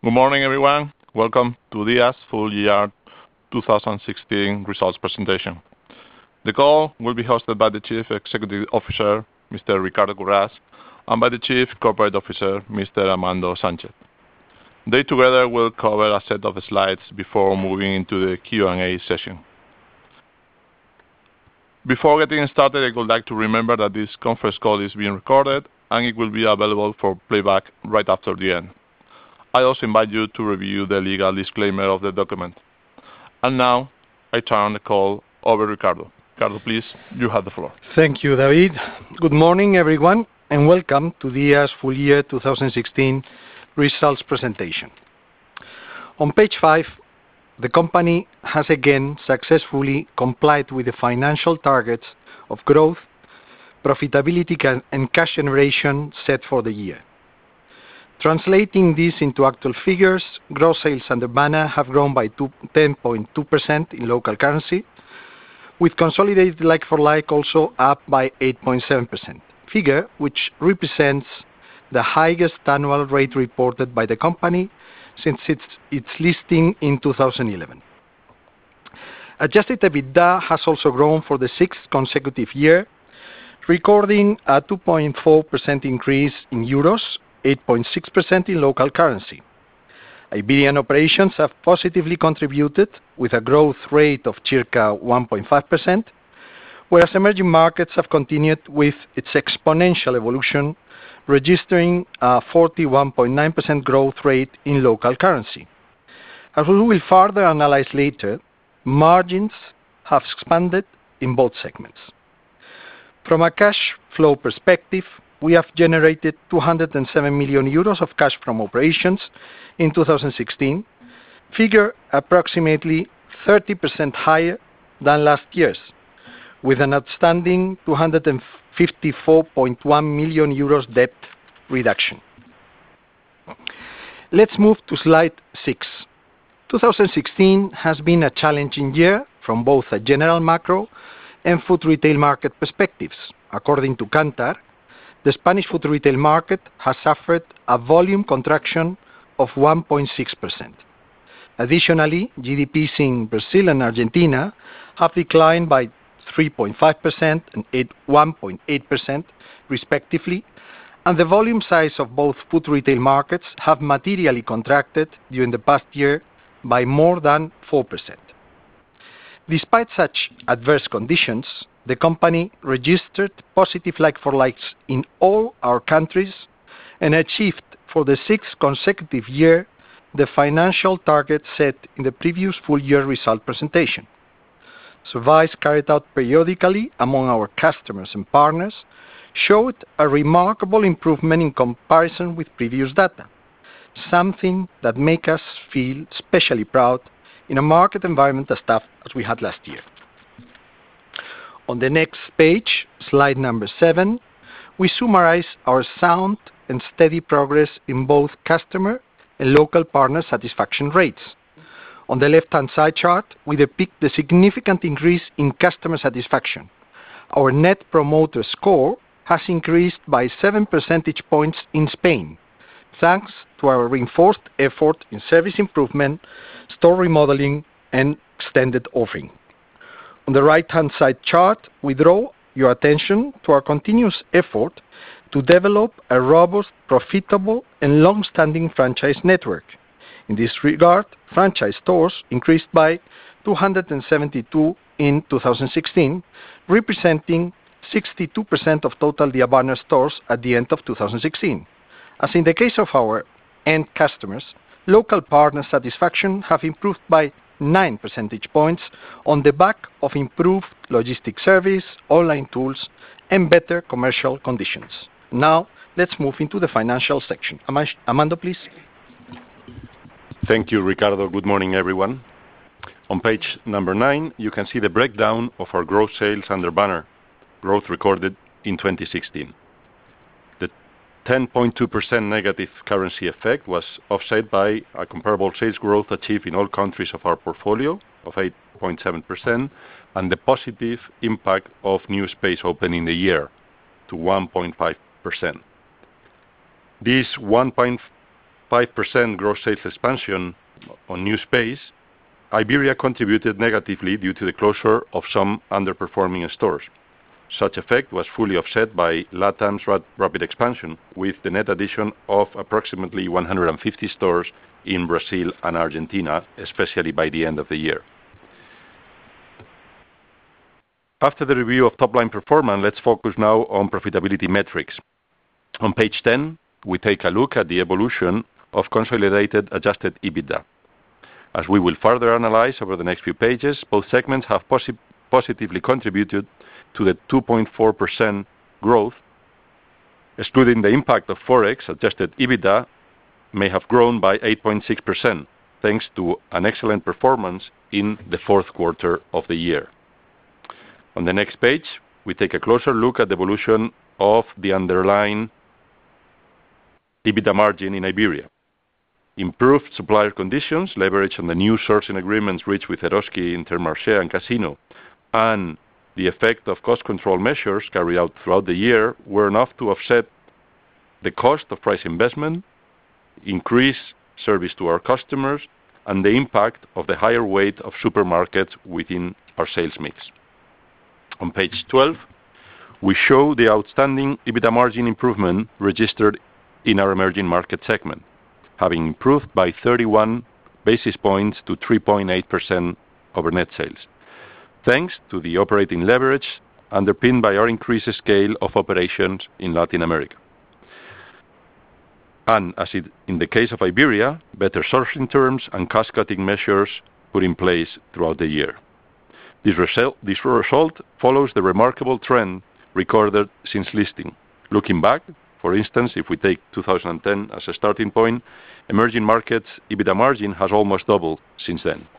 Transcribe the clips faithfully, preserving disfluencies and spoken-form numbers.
Good morning, everyone. Welcome to DIA's full year two thousand sixteen results presentation. The call will be hosted by the Chief Executive Officer, Mister Ricardo Currás, and by the Chief Corporate Officer, Mister Armando Sánchez. They together will cover a set of slides before moving into the Q and A session. Before getting started, I would like to remember that this conference call is being recorded and it will be available for playback right after the end. I also invite you to review the legal disclaimer of the document. And now, I turn the call over to Ricardo. Ricardo, please, you have the floor. Thank you, David. Good morning, everyone, and welcome to DIA's full year two thousand sixteen results presentation. On page five, the company has again successfully complied with the financial targets of growth, profitability, and cash generation set for the year. Translating this into actual figures, gross sales under banner have grown by ten point two percent in local currency, with consolidated like-for-like also up by eight point seven percent, figure which represents the highest annual rate reported by the company since its, its listing in two thousand eleven. Adjusted EBITDA has also grown for the sixth consecutive year, recording a two point four percent increase in euros, eight point six percent in local currency. Iberian operations have positively contributed with a growth rate of circa one point five percent, whereas emerging markets have continued with its exponential evolution, registering a forty-one point nine percent growth rate in local currency. As we will further analyze later, margins have expanded in both segments. From a cash flow perspective, we have generated two hundred seven million euros of cash from operations in two thousand sixteen, figure approximately thirty percent higher than last year's, with an outstanding two hundred fifty-four point one million euros debt reduction. Let's move to slide six. two thousand sixteen has been a challenging year from both a general macro and food retail market perspectives. According to Kantar, the Spanish food retail market has suffered a volume contraction of one point six percent. Additionally, G D Ps in Brazil and Argentina have declined by three point five percent and one point eight percent respectively, and the volume size of both food retail markets have materially contracted during the past year by more than four percent. Despite such adverse conditions, the company registered positive like-for-likes in all our countries and achieved for the sixth consecutive year the financial target set in the previous full year result presentation. Surveys carried out periodically among our customers and partners showed a remarkable improvement in comparison with previous data, something that makes us feel especially proud in a market environment as tough as we had last year. On the next page, slide number seven, we summarize our sound and steady progress in both customer and local partner satisfaction rates. On the left-hand side chart, we depict the significant increase in customer satisfaction. Our Net Promoter Score has increased by seven percentage points in Spain, thanks to our reinforced effort in service improvement, store remodeling, and extended offering. On the right-hand side chart, we draw your attention to our continuous effort to develop a robust, profitable, and long-standing franchise network. In this regard, franchise stores increased by two hundred seventy-two in two thousand sixteen, representing sixty-two percent of total Dia Banner stores at the end of two thousand sixteen. As in the case of our end customers, local partner satisfaction have improved by nine percentage points on the back of improved logistic service, online tools, and better commercial conditions. Now, let's move into the financial section. Armando, please. Thank you, Ricardo. Good morning, everyone. On page number nine, you can see the breakdown of our gross sales under banner growth recorded in twenty sixteen. The ten point two percent negative currency effect was offset by a comparable sales growth achieved in all countries of our portfolio of eight point seven percent and the positive impact of new space open in the year to one point five percent. This one point five percent gross sales expansion on new space, Iberia contributed negatively due to the closure of some underperforming stores. Such effect was fully offset by LATAM's rap rapid expansion, with the net addition of approximately one hundred fifty stores in Brazil and Argentina, especially by the end of the year. After the review of top-line performance, let's focus now on profitability metrics. On page ten, we take a look at the evolution of consolidated adjusted EBITDA. As we will further analyze over the next few pages, both segments have posi positively contributed to the two point four percent growth. Excluding the impact of Forex, adjusted EBITDA may have grown by eight point six percent, thanks to an excellent performance in the fourth quarter of the year. On the next page, we take a closer look at the evolution of the underlying EBITDA margin in Iberia. Improved supplier conditions, leverage on the new sourcing agreements reached with Eroski, Intermarché, and Casino, and the effect of cost control measures carried out throughout the year were enough to offset the cost of price investment, increase service to our customers, and the impact of the higher weight of supermarkets within our sales mix. On page twelve, we show the outstanding EBITDA margin improvement registered in our emerging market segment, having improved by thirty-one basis points to three point eight percent over net sales, thanks to the operating leverage underpinned by our increased scale of operations in Latin America. And as it, in the case of Iberia, better sourcing terms and cost-cutting measures put in place throughout the year. This result, this result follows the remarkable trend recorded since listing. Looking back, for instance, if we take two thousand ten as a starting point, emerging markets EBITDA margin has almost doubled since then.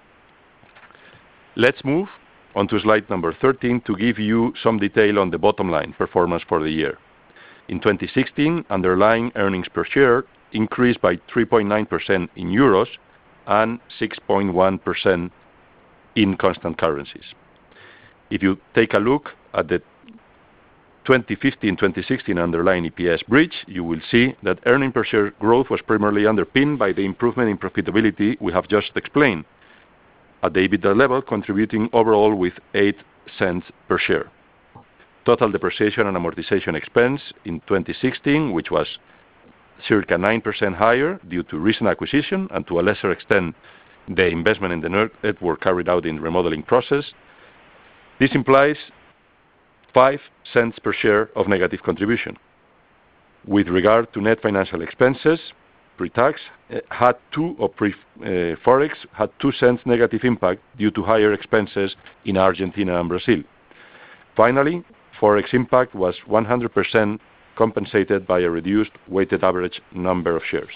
Let's move on to slide number thirteen to give you some detail on the bottom line performance for the year. In twenty sixteen, underlying earnings per share increased by three point nine percent in euros and six point one percent in constant currencies. If you take a look at the twenty fifteen twenty sixteen underlying E P S bridge, you will see that earning per share growth was primarily underpinned by the improvement in profitability we have just explained, at the EBITDA level contributing overall with eight cents per share. Total depreciation and amortization expense in twenty sixteen, which was circa nine percent higher due to recent acquisition and to a lesser extent the investment in the network carried out in remodeling process. This implies five cents per share of negative contribution. With regard to net financial expenses, pre-tax had two or pre uh, Forex had two cents negative impact due to higher expenses in Argentina and Brazil. Finally, Forex impact was one hundred percent compensated by a reduced weighted average number of shares.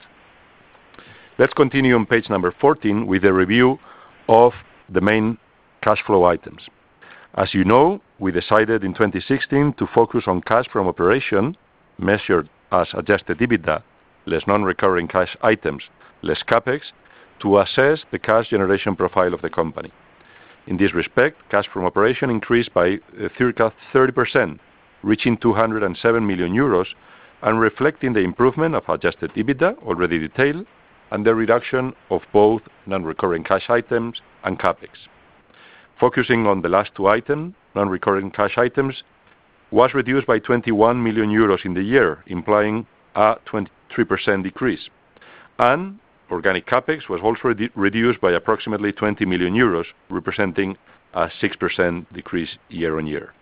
Let's continue on page number fourteen with a review of the main cash flow items. As you know, we decided in twenty sixteen to focus on cash from operation, measured as adjusted EBITDA, less non-recurring cash items, less CapEx, to assess the cash generation profile of the company. In this respect, cash from operation increased by uh, circa thirty percent, reaching two hundred seven million euros, and reflecting the improvement of adjusted EBITDA, already detailed, and the reduction of both non-recurring cash items and CapEx. Focusing on the last two items, non-recurring cash items was reduced by twenty-one million euros in the year, implying a twenty-three percent decrease. And organic CapEx was also redu reduced by approximately twenty million euros, representing a six percent decrease year on year.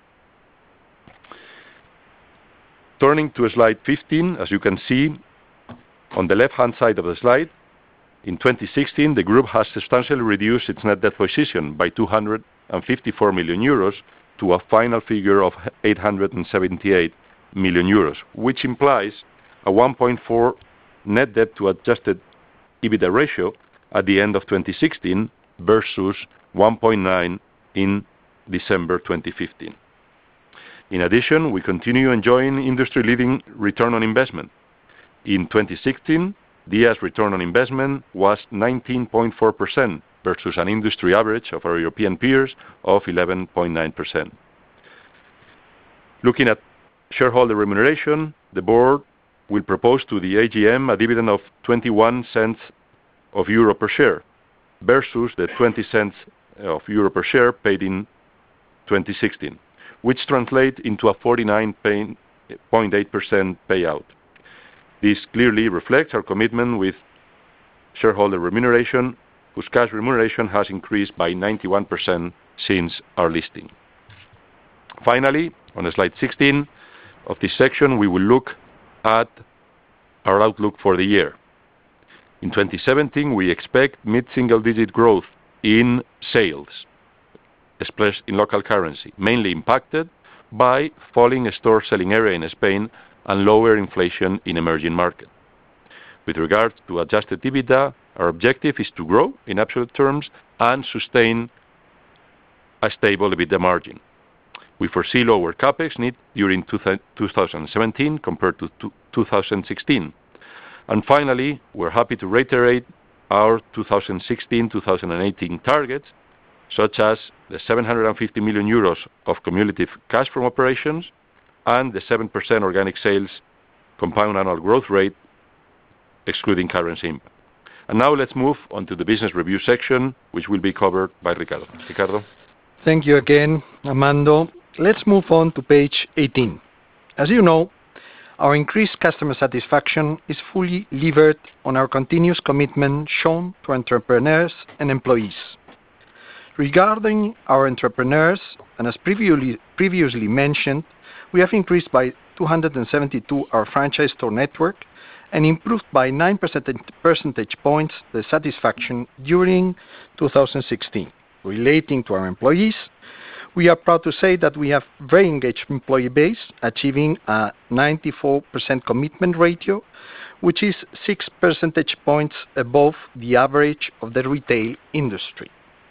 Turning to slide fifteen, as you can see on the left-hand side of the slide, in twenty sixteen, the group has substantially reduced its net debt position by two hundred fifty-four million euros to a final figure of eight hundred seventy-eight million euros, which implies a one point four net debt to adjusted EBITDA ratio at the end of twenty sixteen versus one point nine in December twenty fifteen. In addition, we continue enjoying industry-leading return on investment. In twenty sixteen, D I A's return on investment was nineteen point four percent versus an industry average of our European peers of eleven point nine percent. Looking at shareholder remuneration, the board will propose to the A G M a dividend of twenty-one cents of euro per share versus the twenty cents of euro per share paid in twenty sixteen, which translates into a forty-nine point eight percent payout. This clearly reflects our commitment with shareholder remuneration, whose cash remuneration has increased by ninety-one percent since our listing. Finally, on slide sixteen of this section, we will look at our outlook for the year. In twenty seventeen, we expect mid-single-digit growth in sales, expressed in local currency, mainly impacted by falling store selling area in Spain and lower inflation in emerging markets. With regard to adjusted EBITDA, our objective is to grow in absolute terms and sustain a stable EBITDA margin. We foresee lower CapEx need during two thousand seventeen compared to two thousand sixteen. And finally, we're happy to reiterate our two thousand sixteen to two thousand eighteen targets, such as the seven hundred fifty million euros of cumulative cash from operations and the seven percent organic sales compound annual growth rate, excluding currency impact. And now let's move on to the business review section, which will be covered by Ricardo. Ricardo. Thank you again, Armando. Let's move on to page eighteen. As you know, our increased customer satisfaction is fully levered on our continuous commitment shown to entrepreneurs and employees. Regarding our entrepreneurs, and as previously, previously mentioned, we have increased by two hundred seventy-two our franchise store network and improved by nine percentage points the satisfaction during two thousand sixteen. Relating to our employees, we are proud to say that we have very engaged employee base, achieving a ninety-four percent commitment ratio, which is six percentage points above the average of the retail industry.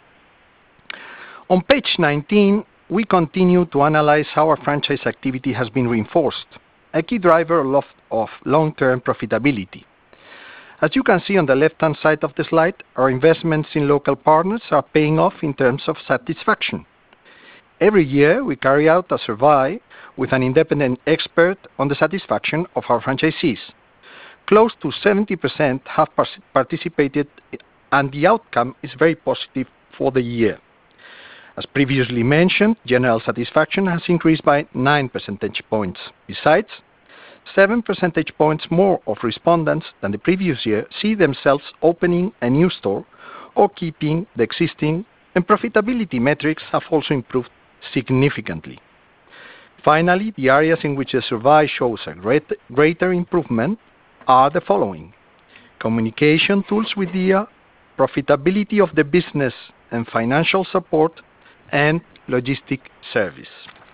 On page nineteen, we continue to analyze how our franchise activity has been reinforced, a key driver of, of long-term profitability. As you can see on the left-hand side of the slide, our investments in local partners are paying off in terms of satisfaction. Every year, we carry out a survey with an independent expert on the satisfaction of our franchisees. Close to seventy percent have participated, and the outcome is very positive for the year. As previously mentioned, general satisfaction has increased by nine percentage points. Besides, seven percentage points more of respondents than the previous year see themselves opening a new store or keeping the existing, and profitability metrics have also improved significantly. Finally, the areas in which the survey shows a great, greater improvement are the following: communication tools with D I A, profitability of the business and financial support, and logistic service.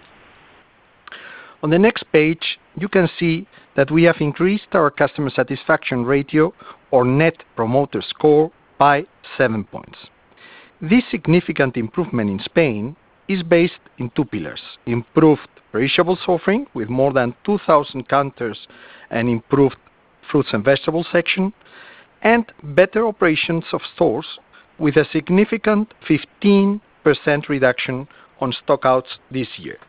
On the next page, you can see that we have increased our customer satisfaction ratio, or Net Promoter Score, by seven points. This significant improvement in Spain is based in two pillars: improved perishables offering with more than two thousand counters and improved fruits and vegetables section, and better operations of stores with a significant fifteen percent reduction on stockouts this year.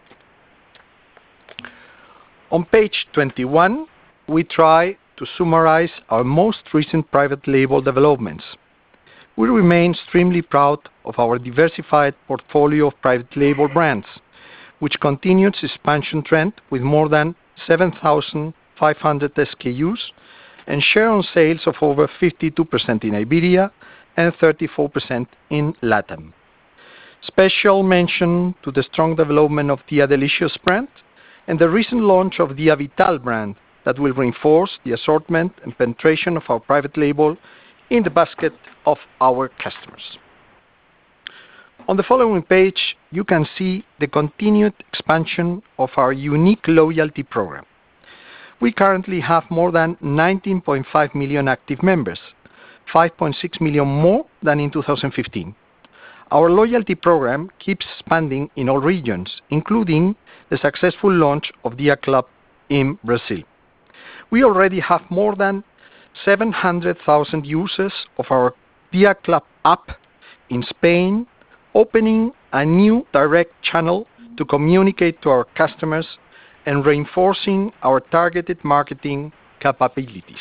On page twenty-one, we try to summarize our most recent private label developments. We remain extremely proud of our diversified portfolio of private label brands, which continues its expansion trend with more than seven thousand five hundred S K Us and share on sales of over fifty-two percent in Iberia and thirty-four percent in LATAM. Special mention to the strong development of Dia Delicious brand and the recent launch of Dia Vital brand that will reinforce the assortment and penetration of our private label in the basket of our customers. On the following page, you can see the continued expansion of our unique loyalty program. We currently have more than nineteen point five million active members, five point six million more than in two thousand fifteen. Our loyalty program keeps expanding in all regions, including the successful launch of Dia Club in Brazil. We already have more than seven hundred thousand users of our Dia Club app in Spain, opening a new direct channel to communicate to our customers and reinforcing our targeted marketing capabilities.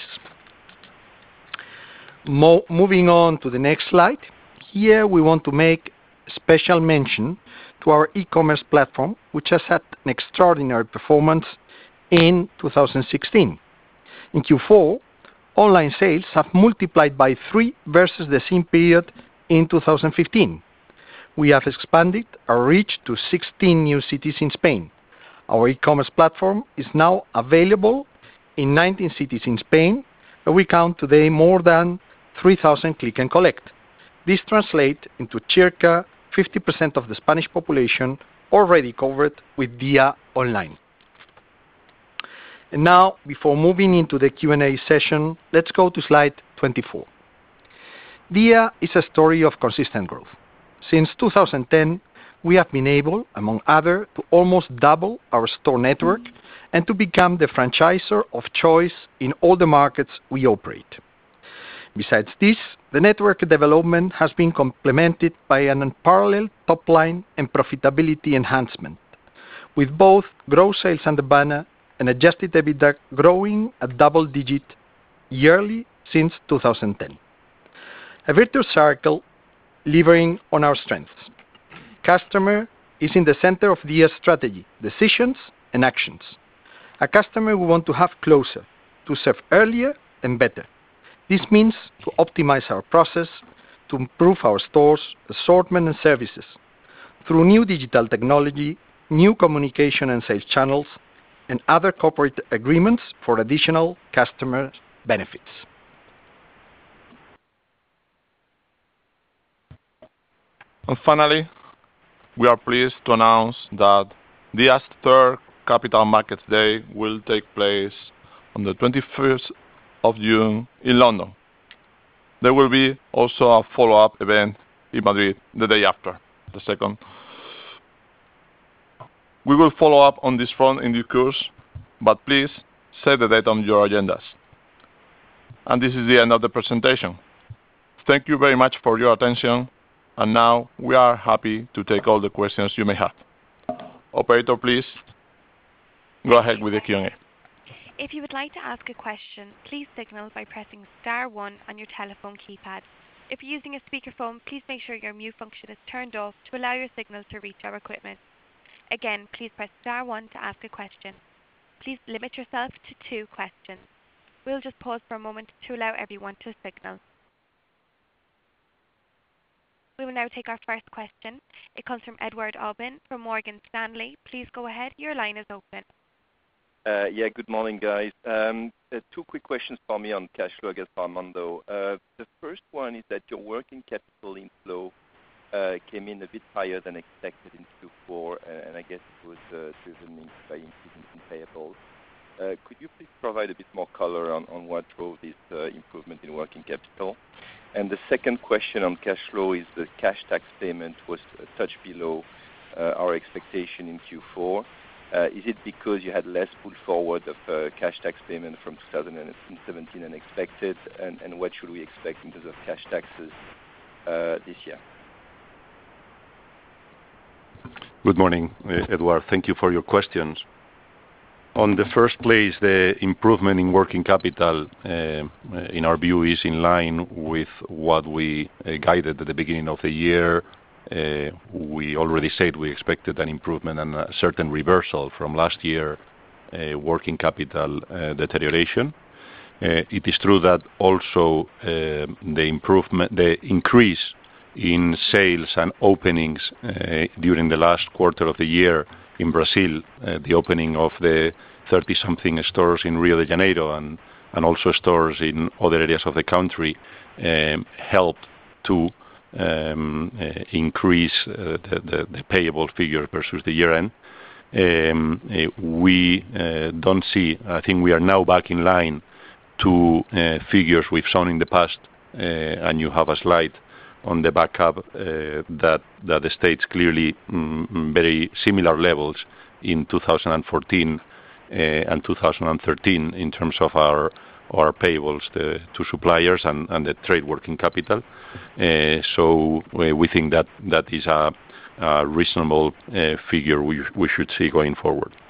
Mo moving on to the next slide. Here we want to make special mention to our e-commerce platform, which has had an extraordinary performance in two thousand sixteen. In Q four, online sales have multiplied by three versus the same period in two thousand fifteen. We have expanded our reach to sixteen new cities in Spain. Our e-commerce platform is now available in nineteen cities in Spain, and we count today more than three thousand click and collect. This translates into circa fifty percent of the Spanish population already covered with Dia Online. And now, before moving into the Q and A session, let's go to slide twenty-four. Dia is a story of consistent growth. Since two thousand ten, we have been able, among others, to almost double our store network and to become the franchisor of choice in all the markets we operate. Besides this, the network development has been complemented by an unparalleled top line and profitability enhancement, with both gross sales under banner and adjusted EBITDA growing at double digit yearly since two thousand ten. A virtuous circle delivering on our strengths. Customer is in the center of Dia's strategy, decisions and actions. A customer we want to have closer, to serve earlier and better. This means to optimize our process, to improve our stores, assortment and services, through new digital technology, new communication and sales channels, and other corporate agreements for additional customer benefits. And finally, we are pleased to announce that Dia's third Capital Markets Day will take place on the twenty-first of June in London. There will be also a follow-up event in Madrid the day after, the second. We will follow up on this front in due course, but please save the date on your agendas. And this is the end of the presentation. Thank you very much for your attention, and now we are happy to take all the questions you may have. Operator, please go ahead with the Q and A. If you would like to ask a question, please signal by pressing star one on your telephone keypad. If you're using a speakerphone, please make sure your mute function is turned off to allow your signal to reach our equipment. Again, please press star one to ask a question. Please limit yourself to two questions. We'll just pause for a moment to allow everyone to signal. We will now take our first question. It comes from Edouard Aubin from Morgan Stanley. Please go ahead. Your line is open. Uh, yeah, good morning, guys. Um, uh, two quick questions for me on cash flow, I guess, for Armando. Uh, the first one is that your working capital inflow uh, came in a bit higher than expected in Q four, and, and I guess it was uh, driven by increasing in payables. Uh, could you please provide a bit more color on, on what drove this uh, improvement in working capital? And the second question on cash flow is the cash tax payment was a touch below uh, our expectation in Q four. Uh, is it because you had less pull forward of uh, cash tax payment from two thousand seventeen than expected? And, and what should we expect in terms of cash taxes uh, this year? Good morning, Edouard. Thank you for your questions. On the first place, the improvement in working capital, uh, in our view, is in line with what we uh, guided at the beginning of the year. Uh, we already said we expected an improvement and a certain reversal from last year uh, working capital uh, deterioration. Uh, it is true that also uh, the improvement, the increase in sales and openings uh, during the last quarter of the year in Brazil, uh, the opening of the thirty-something stores in Rio de Janeiro and, and also stores in other areas of the country um, helped to Um, uh, increase uh, the, the, the payable figure versus the year end. Um, uh, we uh, don't see, I think we are now back in line to uh, figures we've shown in the past, uh, and you have a slide on the backup uh, that, that states clearly um, very similar levels in two thousand fourteen uh, and two thousand thirteen in terms of our our payables to, to suppliers and, and the trade working capital. Uh, so uh, we think that that is a, a reasonable uh, figure we, we should see going forward.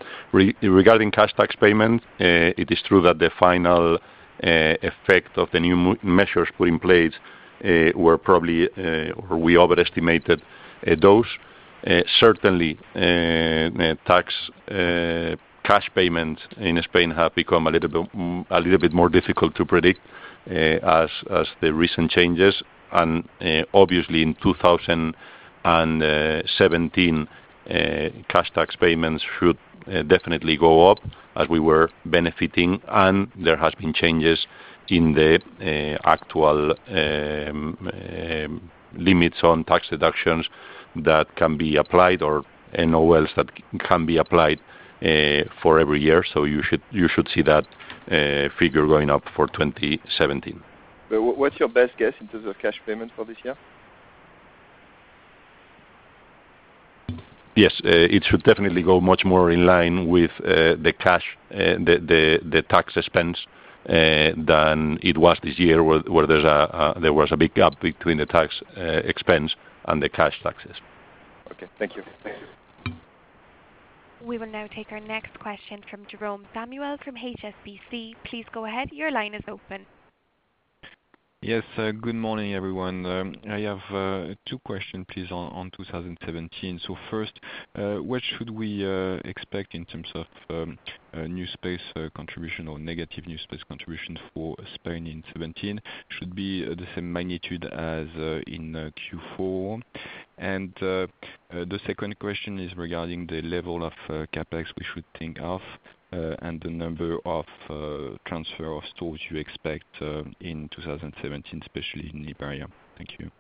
Re regarding cash tax payment, uh, it is true that the final uh, effect of the new measures put in place uh, were probably, uh, or we overestimated uh, those. Uh, certainly, uh, uh, tax uh, cash payments in Spain have become a little bit, a little bit more difficult to predict uh, as, as the recent changes, and uh, obviously in two thousand seventeen uh, cash tax payments should uh, definitely go up as we were benefiting, and there has been changes in the uh, actual um, um, limits on tax deductions that can be applied, or N O Ls that can be applied uh, for every year. So you should you should see that uh, figure going up for twenty seventeen. But what's your best guess in terms of cash payment for this year? Yes, uh, it should definitely go much more in line with uh, the cash, uh, the, the the tax expense uh, than it was this year, where, where there's a, a there was a big gap between the tax uh, expense and the cash taxes. Okay, thank you. Thank you. We will now take our next question from Jerome Samuel from H S B C. Please go ahead. Your line is open. Yes, uh, good morning, everyone. Um, I have uh, two questions, please, on, on two thousand seventeen. So first, uh, what should we uh, expect in terms of um, uh, new space uh, contribution or negative new space contribution for Spain in seventeen? Should be uh, the same magnitude as uh, in uh, Q four. And uh, uh, the second question is regarding the level of uh, capex we should think of. Uh, and the number of uh, transfer of stores you expect uh, in two thousand seventeen, especially in Iberia. Thank you.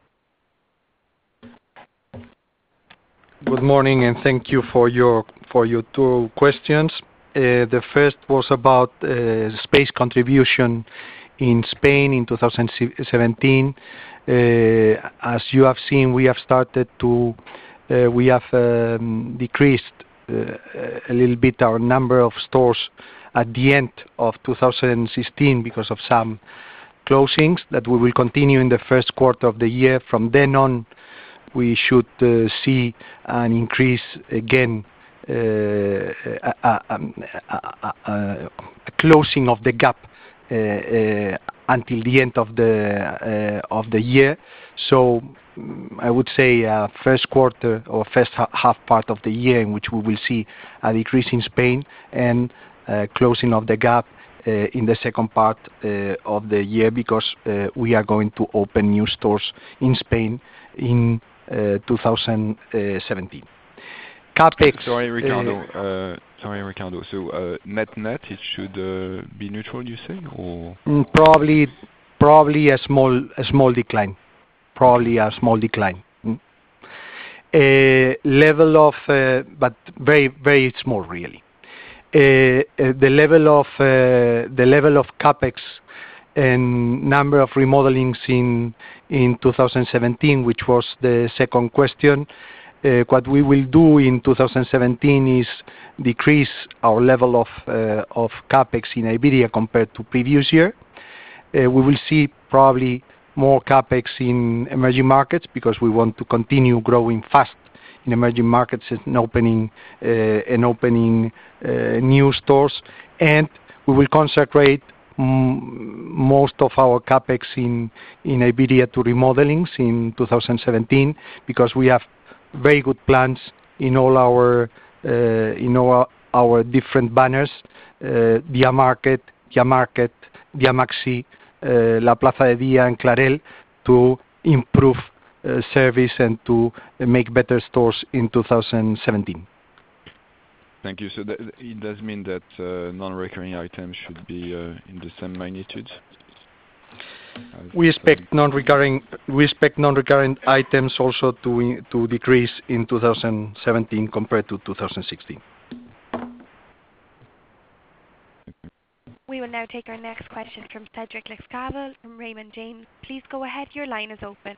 Good morning, and thank you for your for your two questions. Uh, the first was about uh, space contribution in Spain in two thousand seventeen. Uh, as you have seen, we have started to uh, we have um, decreased Uh, a little bit our number of stores at the end of two thousand sixteen because of some closings that we will continue in the first quarter of the year. From then on, we should uh, see an increase again, uh, a, a, a, a, a closing of the gap uh, uh, until the end of the uh, of the year. So I would say uh, first quarter or first ha half part of the year in which we will see a decrease in Spain, and uh, closing of the gap uh, in the second part uh, of the year, because uh, we are going to open new stores in Spain in uh, two thousand seventeen. Capex. Sorry, Ricardo. Uh, uh, sorry, Ricardo. So uh, net net, it should uh, be neutral, you say, or probably probably a small a small decline. Probably a small decline. Mm. Uh, level of, uh, but very very small really. Uh, uh, the level of uh, the level of capex and number of remodelings in in two thousand seventeen, which was the second question. Uh, what we will do in two thousand seventeen is decrease our level of uh, of capex in Iberia compared to previous year. Uh, we will see probably more capex in emerging markets, because we want to continue growing fast in emerging markets and opening uh, and opening uh, new stores, and we will consecrate m most of our capex in in Iberia to remodelings in two thousand seventeen, because we have very good plans in all our uh, in all our different banners, uh, Dia Market, Dia Market, Dia Maxi, Uh, La Plaza de Dia and Clarel, to improve uh, service and to uh, make better stores in two thousand seventeen. Thank you. So that, it does mean that uh, non-recurring items should be uh, in the same magnitude? We expect non-recurring we expect non-recurring items also to to decrease in two thousand seventeen compared to two thousand sixteen. We will now take our next question from Cedric Lecasble from Raymond James. Please go ahead. Your line is open.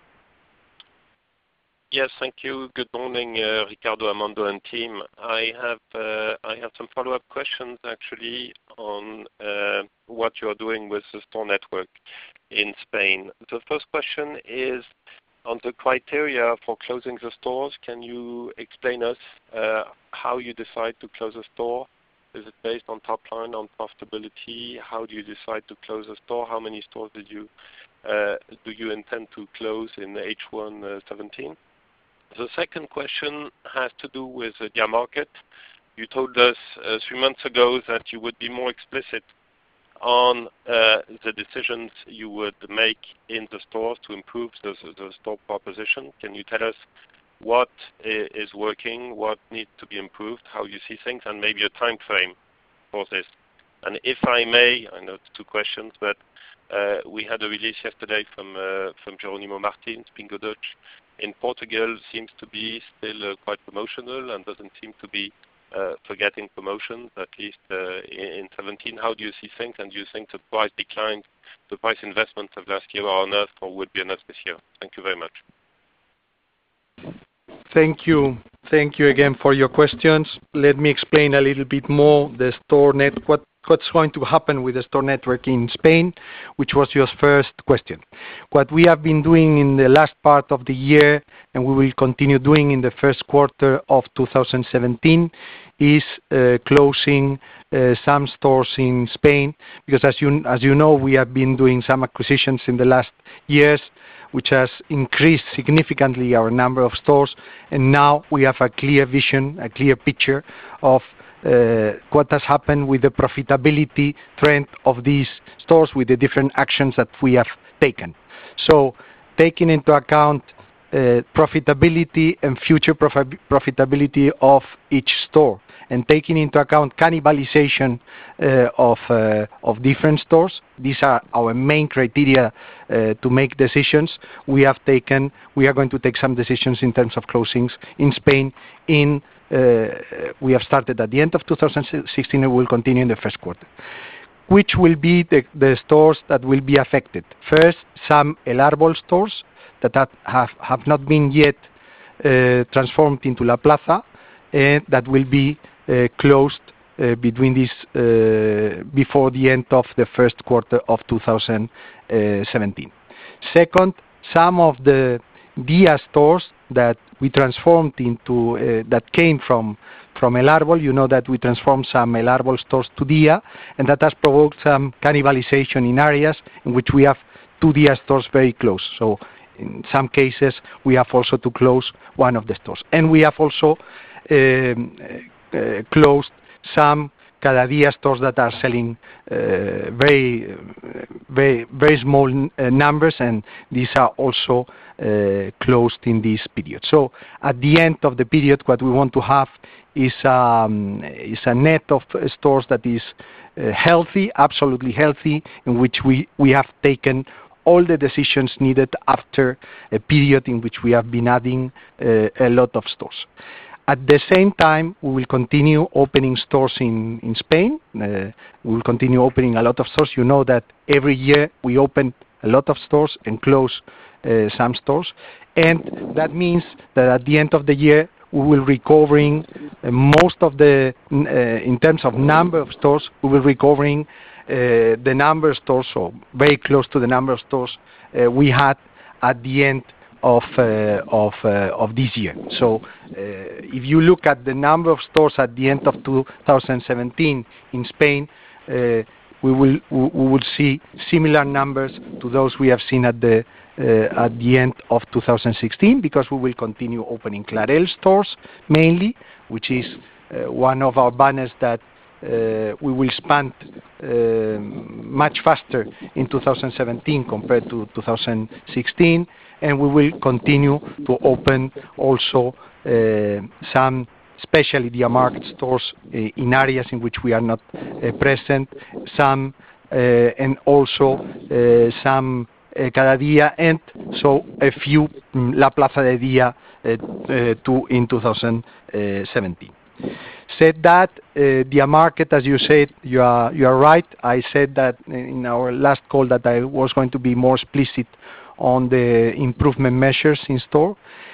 Yes, thank you. Good morning, uh, Ricardo, Armando, and team. I have uh, I have some follow-up questions actually on uh, what you are doing with the store network in Spain. The first question is on the criteria for closing the stores. Can you explain us uh, how you decide to close a store? Is it based on top line, on profitability? How do you decide to close a store? How many stores did you uh, do you intend to close in H one uh, seventeen? The second question has to do with uh, Dia Market. You told us uh, three months ago that you would be more explicit on uh, the decisions you would make in the stores to improve the, the store proposition. Can you tell us what is working, what needs to be improved, how you see things, and maybe a time frame for this? And if I may, I know it's two questions, but uh, we had a release yesterday from uh, from Jerónimo Martins, Pingo Doce. In Portugal, seems to be still uh, quite promotional and doesn't seem to be uh, forgetting promotions, at least uh, in, in seventeen. How do you see things, and do you think the price declines, the price investments of last year are enough or would be enough this year? Thank you very much. Thank you. Thank you again for your questions. Let me explain a little bit more the store net, what, what's going to happen with the store network in Spain, which was your first question. What we have been doing in the last part of the year, and we will continue doing in the first quarter of two thousand seventeen, is uh, closing uh, some stores in Spain, because as you, as you know, we have been doing some acquisitions in the last years, which has increased significantly our number of stores, and now we have a clear vision, a clear picture of uh, what has happened with the profitability trend of these stores with the different actions that we have taken. So taking into account uh, profitability and future profi profitability of each store, and taking into account cannibalization uh, of, uh, of different stores. These are our main criteria uh, to make decisions. We have taken, we are going to take some decisions in terms of closings in Spain. In uh, we have started at the end of two thousand sixteen and will continue in the first quarter. Which will be the, the stores that will be affected? First, some El Árbol stores that have, have not been yet uh, transformed into La Plaza, and that will be Uh, closed uh, between this uh, before the end of the first quarter of two thousand seventeen. Second, some of the Dia stores that we transformed into uh, that came from from El Árbol. You know that we transformed some El Árbol stores to Dia, and that has provoked some cannibalization in areas in which we have two Dia stores very close. So in some cases we have also to close one of the stores, and we have also um, Uh, closed some Cada Dia stores that are selling uh, very, uh, very, very small uh, numbers, and these are also uh, closed in this period. So at the end of the period, what we want to have is, um, is a net of stores that is uh, healthy, absolutely healthy, in which we, we have taken all the decisions needed after a period in which we have been adding uh, a lot of stores. At the same time, we will continue opening stores in, in Spain. Uh, we will continue opening a lot of stores. You know that every year we open a lot of stores and close uh, some stores. And that means that at the end of the year, we will recovering uh, most of the, uh, in terms of number of stores, we will recovering uh, the number of stores, so very close to the number of stores uh, we had at the end of uh, of uh, of this year. So uh, if you look at the number of stores at the end of two thousand seventeen in Spain, uh, we will we will see similar numbers to those we have seen at the uh, at the end of two thousand sixteen, because we will continue opening Clarel stores mainly, which is uh, one of our banners that Uh, we will expand uh, much faster in two thousand seventeen compared to two thousand sixteen, and we will continue to open also uh, some especially Dia Market stores uh, in areas in which we are not uh, present, some uh, and also uh, some uh, Cada Dia, and so a few um, La Plaza de Dia uh, uh, to in two thousand seventeen. Said that, uh, Dia Market, as you said, you are you are right. I said that in our last call that I was going to be more explicit on the improvement measures in store.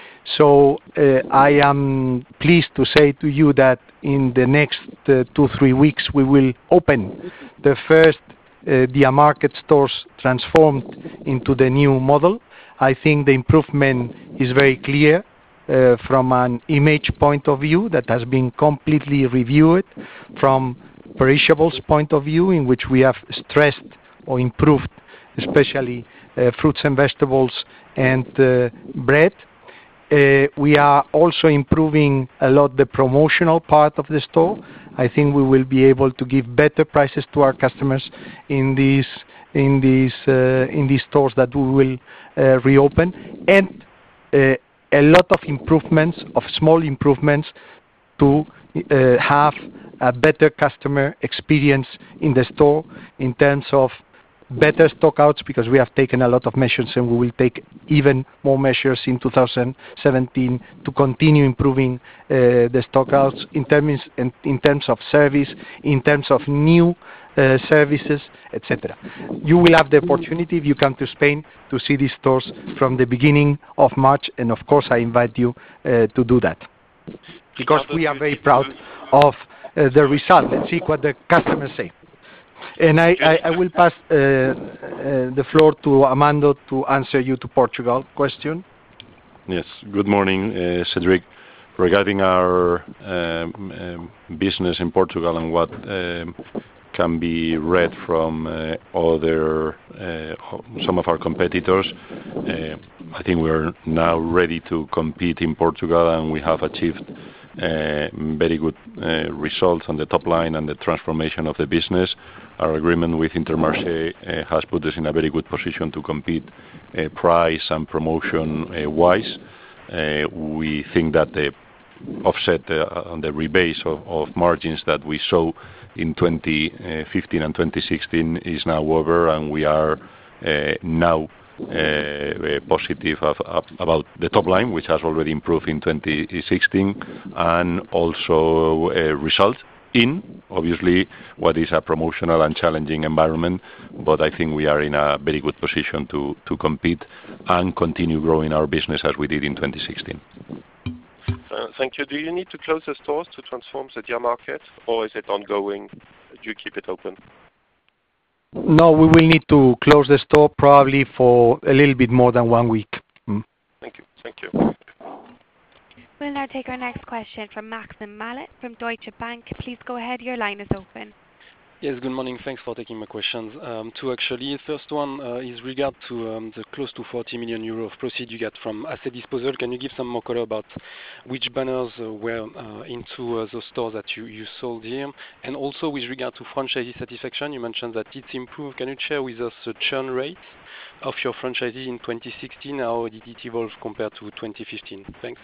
So uh, I am pleased to say to you that in the next uh, two three weeks we will open the first uh, Dia Market stores transformed into the new model. I think the improvement is very clear. uh, from an image point of view that has been completely reviewed, from perishables point of view in which we have stressed or improved, especially uh, fruits and vegetables and uh, bread. Uh, we are also improving a lot the promotional part of the store. I think we will be able to give better prices to our customers in these in these uh, in these stores that we will uh, reopen, and uh, a lot of improvements, of small improvements, to uh, have a better customer experience in the store in terms of better stockouts, because we have taken a lot of measures and we will take even more measures in two thousand seventeen to continue improving uh, the stockouts in terms in, in terms of service, in terms of new uh, services, et cetera. You will have the opportunity, if you come to Spain, to see these stores from the beginning of March, and of course I invite you uh, to do that, because we are very proud of uh, the result. Let's see what the customers say. And I, I, I will pass uh, uh, the floor to Armando to answer you to Portugal question. Yes. Good morning, uh, Cedric. Regarding our um, um, business in Portugal and what um, can be read from uh, other uh, some of our competitors, uh, I think we are now ready to compete in Portugal, and we have achieved uh, very good uh, results on the top line and the transformation of the business. Our agreement with Intermarché uh, has put us in a very good position to compete uh, price and promotion uh, wise. Uh, we think that the offset uh, on the rebase of, of margins that we saw in twenty fifteen and twenty sixteen is now over, and we are uh, now uh, positive of, of, about the top line, which has already improved in twenty sixteen, and also uh, results in, obviously, what is a promotional and challenging environment, but I think we are in a very good position to, to compete and continue growing our business as we did in twenty sixteen. Uh, thank you. Do you need to close the stores to transform the Dia market, or is it ongoing? Do you keep it open? No, we will need to close the store probably for a little bit more than one week. Mm. Thank you. Thank you. We'll now take our next question from Maxim Mallet from Deutsche Bank. Please go ahead. Your line is open. Yes, good morning. Thanks for taking my questions. Um, two actually. First one uh, is regard to um, the close to forty million euro of proceeds you got from asset disposal. Can you give some more color about which banners uh, were uh, into uh, those stores that you, you sold here? And also with regard to franchisee satisfaction, you mentioned that it's improved. Can you share with us the churn rate of your franchisees in twenty sixteen? How did it evolve compared to twenty fifteen? Thanks.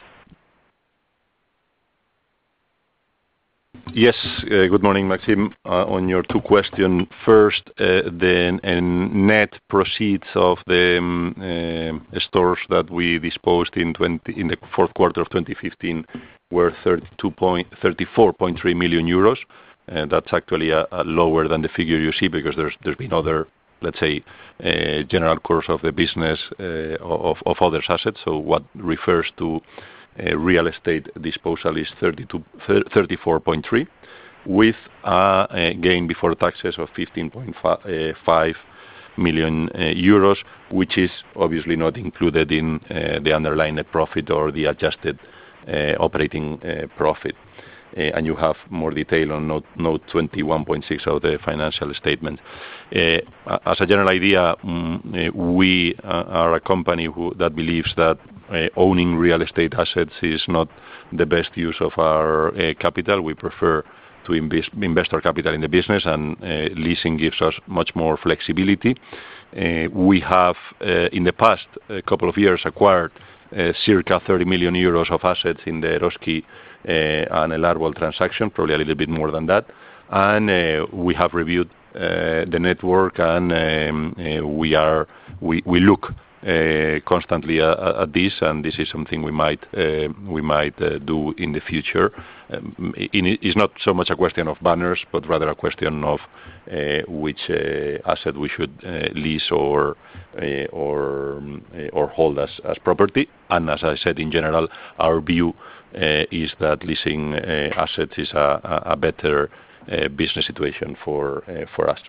Yes, uh, good morning, Maxim. Uh, on your two questions, first, uh, the uh, net proceeds of the um, uh, stores that we disposed in, twenty, in the fourth quarter of twenty fifteen were thirty-four point three million euros. Uh, that's actually a, a lower than the figure you see, because there's there's been other, let's say, uh, general course of the business uh, of, of other assets. So what refers to Uh, real estate disposal is thirty-four point three, with a, a gain before taxes of fifteen point five million uh, euros, which is obviously not included in uh, the underlying net profit or the adjusted uh, operating uh, profit. Uh, and you have more detail on note, note twenty-one point six of the financial statement. Uh, as a general idea, um, uh, we uh, are a company who, that believes that uh, owning real estate assets is not the best use of our uh, capital. We prefer to invest, invest our capital in the business, and uh, leasing gives us much more flexibility. Uh, we have, uh, in the past a couple of years, acquired uh, circa thirty million euros of assets in the Eroski uh, and El Árbol transaction, probably a little bit more than that. And uh, we have reviewed uh, the network, and um, uh, we are we, we look Uh, constantly at, at this, and this is something we might uh, we might uh, do in the future. Um, it, it's not so much a question of banners, but rather a question of uh, which uh, asset we should uh, lease or uh, or uh, or hold as, as property. And as I said, in general, our view uh, is that leasing uh, assets is a, a better uh, business situation for uh, for us.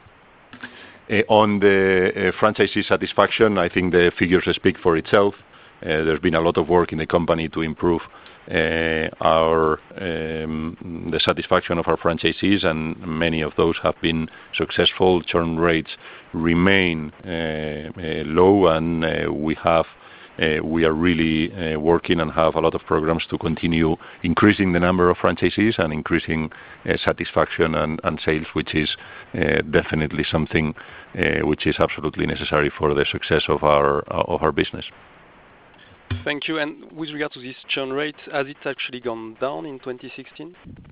Uh, on the uh, franchisee satisfaction, I think the figures speak for itself. there's been a lot of work in the company to improve uh, our um, the satisfaction of our franchisees, and many of those have been successful. Churn rates remain uh, uh, low, and uh, we have Uh, we are really uh, working and have a lot of programs to continue increasing the number of franchisees and increasing uh, satisfaction and, and sales, which is uh, definitely something uh, which is absolutely necessary for the success of our of our business. Thank you. And with regard to this churn rate, has it actually gone down in twenty sixteen?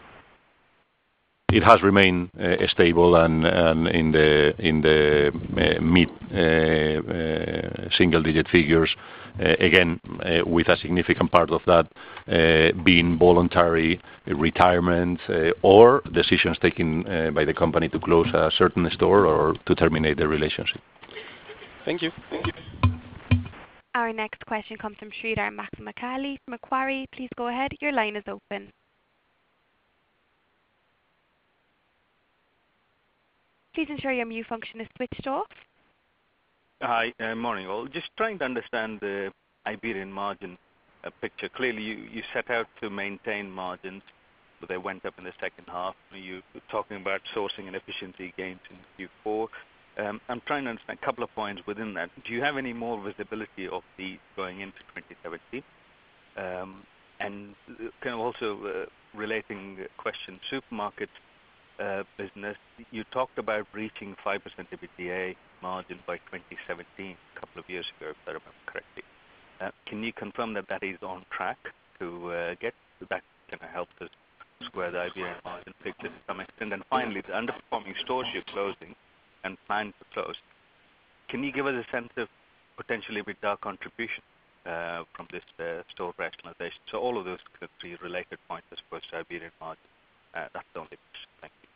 It has remained uh, stable and, and in the in the uh, mid uh, uh, single-digit figures. Uh, again, uh, with a significant part of that uh, being voluntary retirement uh, or decisions taken uh, by the company to close a certain store or to terminate the relationship. Thank you. Thank you. Our next question comes from Sridhar Makhamakali from Macquarie. Please go ahead. Your line is open. Please ensure your mute function is switched off. Hi, uh, morning all. Just trying to understand the Iberian margin uh, picture. Clearly, you, you set out to maintain margins, but they went up in the second half. You were talking about sourcing and efficiency gains in Q four. Um, I'm trying to understand a couple of points within that. Do you have any more visibility of these going into twenty seventeen? Um, and kind of also uh, relating question, supermarket uh, business, you talked about reaching five percent EBITDA margin by twenty seventeen, a couple of years ago, if I remember correctly. Uh, can you confirm that that is on track to uh, get that kind of help us square the Iberian margin picture to some extent? And finally, the underperforming stores you're closing and plan to close, can you give us a sense of potentially EBITDA contribution uh, from this uh, store rationalization? So all of those three related points, I suppose, to Iberian margin. Uh, that's the only question. Thank you.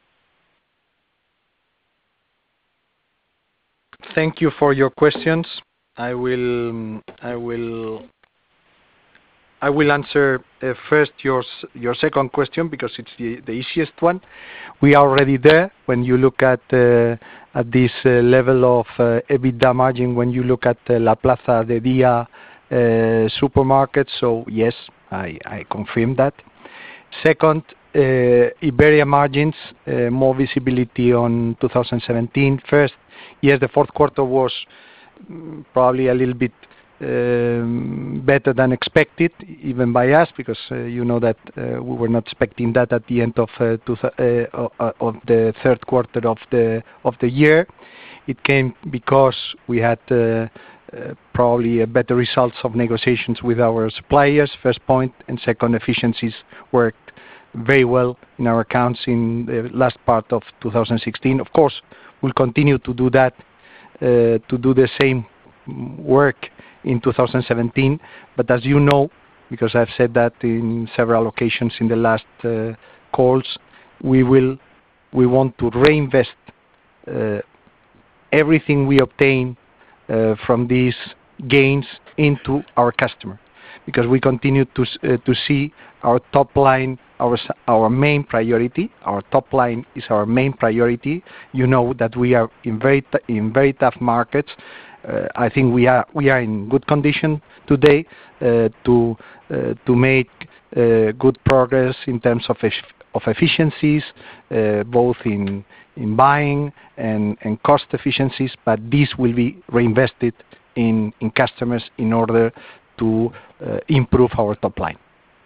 Thank you for your questions. I will I will I will answer uh, first your your second question because it's the, the easiest one. We are already there when you look at uh, at this uh, level of uh, EBITDA margin. When you look at uh, La Plaza de Dia uh, supermarket, so yes, I I confirm that. Second, uh, Iberia margins, uh, more visibility on two thousand seventeen. First, yes, the fourth quarter was probably a little bit um, better than expected, even by us, because uh, you know that uh, we were not expecting that at the end of uh, two, uh, uh, of the third quarter of the of the year. It came because we had uh, uh, probably uh, better results of negotiations with our suppliers. First point, and second, efficiencies worked very well in our accounts in the last part of two thousand sixteen. Of course, we'll continue to do that, uh, to do the same work in two thousand seventeen. But as you know, because I've said that in several occasions in the last uh, calls, we will, we want to reinvest uh, everything we obtain uh, from these gains into our customer, because we continue to uh, to see our top line, our our main priority. Our top line is our main priority. You know that we are in very in very tough markets. Uh, I think we are we are in good condition today uh, to uh, to make uh, good progress in terms of of efficiencies, uh, both in in buying and, and cost efficiencies. But this will be reinvested in in customers in order to uh, improve our top line.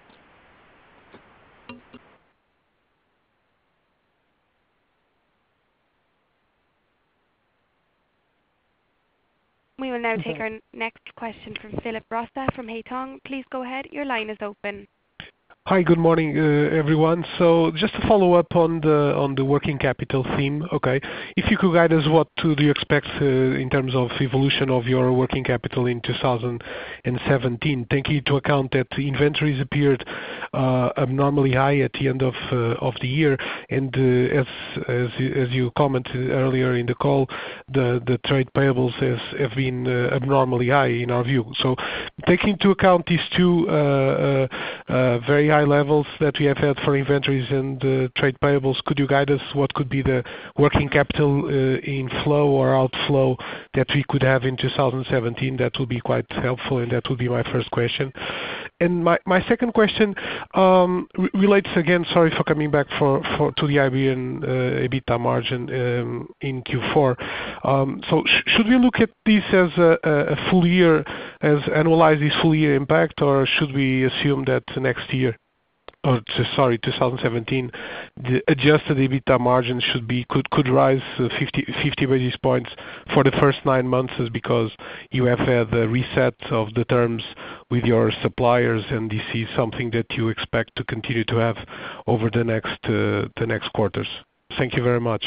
We will now take our next question from Philip Rossa from Haitong. Please go ahead. Your line is open. Hi, good morning, uh, everyone. So just to follow up on the on the working capital theme, okay. If you could guide us, what do you expect uh, in terms of evolution of your working capital in two thousand seventeen, taking into account that inventories appeared uh, abnormally high at the end of uh, of the year, and uh, as as as you commented earlier in the call, the the trade payables has have been uh, abnormally high in our view. So taking into account these two uh, uh, uh, very high levels that we have had for inventories and uh, trade payables, could you guide us what could be the working capital uh, inflow or outflow that we could have in two thousand seventeen? That would be quite helpful, and that would be my first question. And my, my second question um, re- relates again, sorry for coming back for, for to the Iberian uh, EBITDA margin um, in Q four. Um, so sh- should we look at this as a, a full year, as annualize this full year impact, or should we assume that next year, or to, sorry, two thousand seventeen, the adjusted EBITDA margin should be could could rise uh, fifty, fifty basis points for the first nine months, is because you have had a reset of the terms with your suppliers, and this is something that you expect to continue to have over the next uh, the next quarters. Thank you very much.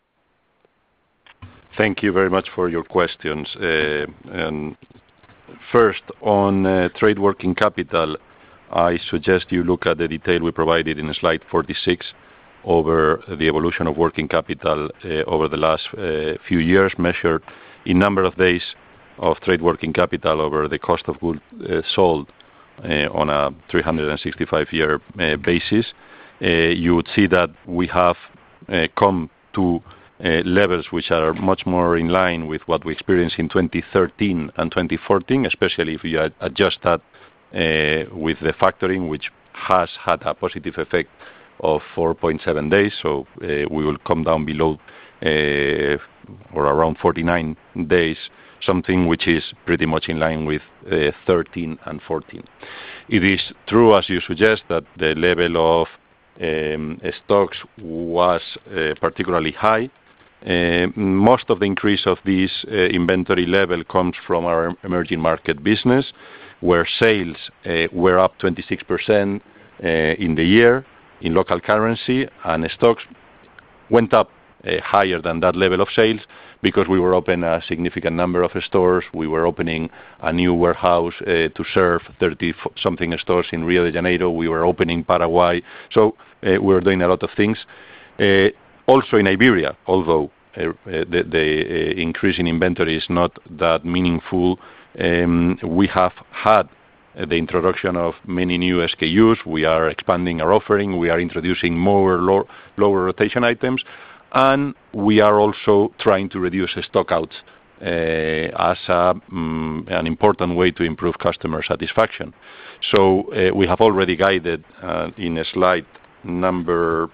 Thank you very much for your questions. Uh, and first, on uh, trade working capital, I suggest you look at the detail we provided in slide forty-six over the evolution of working capital uh, over the last uh, few years, measured in number of days of trade working capital over the cost of goods uh, sold uh, on a three hundred sixty-five year uh, basis. Uh, you would see that we have uh, come to uh, levels which are much more in line with what we experienced in twenty thirteen and twenty fourteen, especially if you adjust that Uh, with the factoring, which has had a positive effect of four point seven days, so uh, we will come down below uh, or around forty-nine days, something which is pretty much in line with uh, thirteen and fourteen. It is true, as you suggest, that the level of um, stocks was uh, particularly high. Uh, most of the increase of this uh, inventory level comes from our emerging market business, where sales uh, were up twenty-six percent uh, in the year in local currency, and stocks went up uh, higher than that level of sales because we were opening a significant number of stores. We were opening a new warehouse uh, to serve thirty-something stores in Rio de Janeiro. We were opening Paraguay. So uh, we were doing a lot of things. Uh, also in Iberia, although uh, the, the uh, increase in inventory is not that meaningful, Um, we have had uh, the introduction of many new S K Us. We are expanding our offering. We are introducing more low, lower rotation items, and we are also trying to reduce stockouts uh, as a, um, an important way to improve customer satisfaction. So uh, we have already guided uh, in a slide number.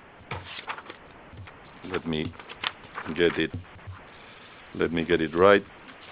Let me get it. Let me get it right.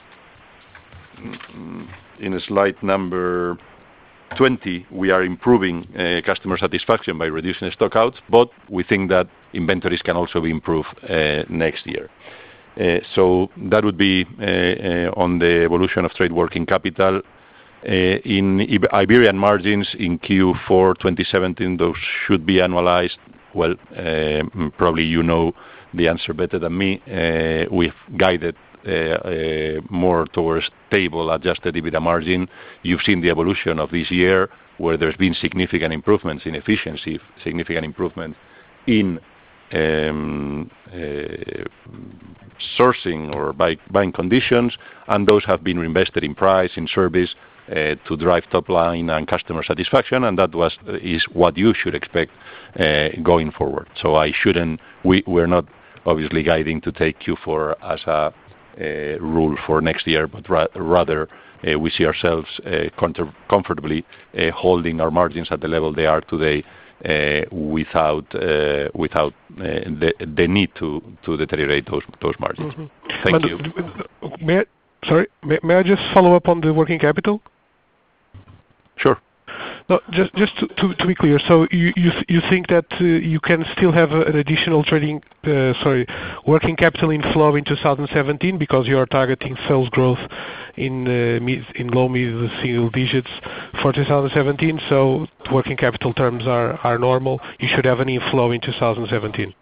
In slide number twenty, we are improving uh, customer satisfaction by reducing stockouts, but we think that inventories can also be improved uh, next year. Uh, so that would be uh, uh, on the evolution of trade working capital. Uh, in Iberian margins in Q four twenty seventeen, those should be annualized. Well, uh, probably you know the answer better than me. Uh, we've guided Uh, uh, more towards stable adjusted EBITDA margin. You've seen the evolution of this year, where there's been significant improvements in efficiency, significant improvements in um, uh, sourcing or buy, buying conditions, and those have been reinvested in price, in service, uh, to drive top line and customer satisfaction, and that was uh, is what you should expect uh, going forward. So I shouldn't. We we're not obviously guiding to take Q four as a Uh, rule for next year, but ra- rather uh, we see ourselves uh, com- comfortably uh, holding our margins at the level they are today, uh, without uh, without uh, the, the need to, to deteriorate those those margins. Mm-hmm. Thank but, you. May I, sorry, may, may I just follow up on the working capital? Sure. No, just just to, to, to be clear, so you you, you think that uh, you can still have an additional trading, uh, sorry, working capital inflow in two thousand seventeen because you are targeting sales growth in uh, mid, in low mid single digits for two thousand seventeen. So working capital terms are, are normal. You should have an inflow in two thousand seventeen.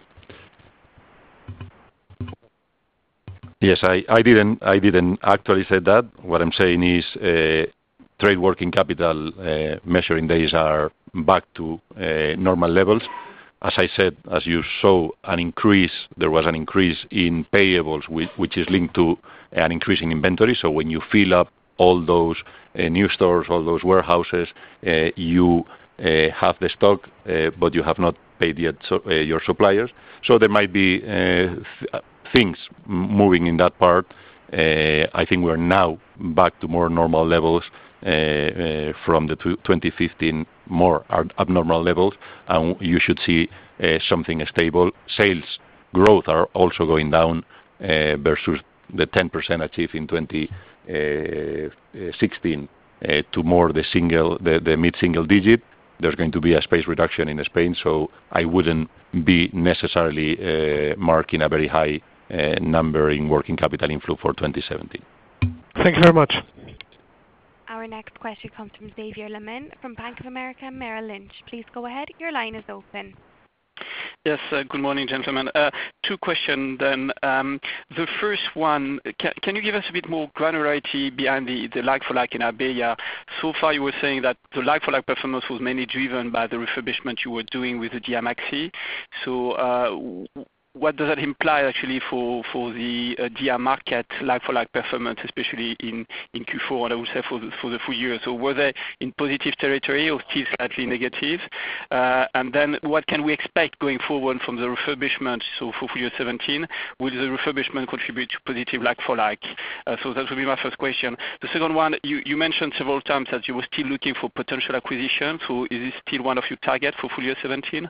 Yes, I, I didn't I didn't actually say that. What I'm saying is. Uh, Trade working capital uh, measuring days are back to uh, normal levels. As I said, as you saw, an increase. There was an increase in payables, which, which is linked to an increase in inventory. So when you fill up all those uh, new stores, all those warehouses, uh, you uh, have the stock, uh, but you have not paid yet so, uh, your suppliers. So there might be uh, th- things moving in that part. Uh, I think we're now back to more normal levels uh, uh, from the twenty fifteen more abnormal levels, and you should see uh, something stable. Sales growth are also going down uh, versus the ten percent achieved in twenty sixteen uh, to more the single, the, the mid-single digit. There's going to be a space reduction in Spain, so I wouldn't be necessarily uh, marking a very high uh, number in working capital inflow for twenty seventeen. Thank you very much. Our next question comes from Xavier Le Mené from Bank of America Merrill Lynch. Please go ahead. Your line is open. Yes, uh, good morning, gentlemen. Uh, two questions then. Um, the first one, ca- can you give us a bit more granularity behind the, the like-for-like in Iberia? So far you were saying that the like-for-like performance was mainly driven by the refurbishment you were doing with the Dia Maxi. So uh, w- what does that imply actually for, for the uh, Dia market like-for-like performance, especially in, in Q four, and I would say for the, for the full year? So were they in positive territory or still slightly negative? Uh, and then what can we expect going forward from the refurbishment, so for full year seventeen? Will the refurbishment contribute to positive like-for-like? Uh, so that would be my first question. The second one, you, you mentioned several times that you were still looking for potential acquisition. So is this still one of your targets for full year seventeen?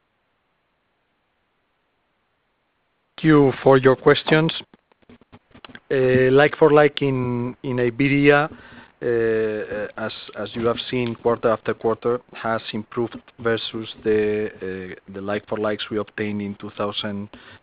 Thank you for your questions. Uh, like for like in in Iberia, uh, as as you have seen quarter after quarter, has improved versus the uh, the like for likes we obtained in two thousand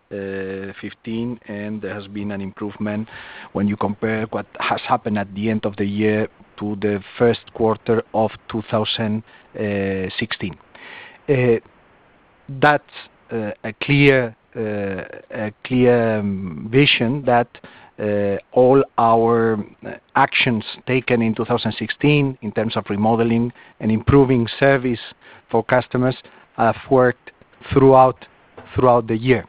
fifteen, and there has been an improvement when you compare what has happened at the end of the year to the first quarter of two thousand sixteen. Uh, that's uh, a clear. Uh, a clear um, vision that uh, all our actions taken in two thousand sixteen in terms of remodeling and improving service for customers have worked throughout throughout the year.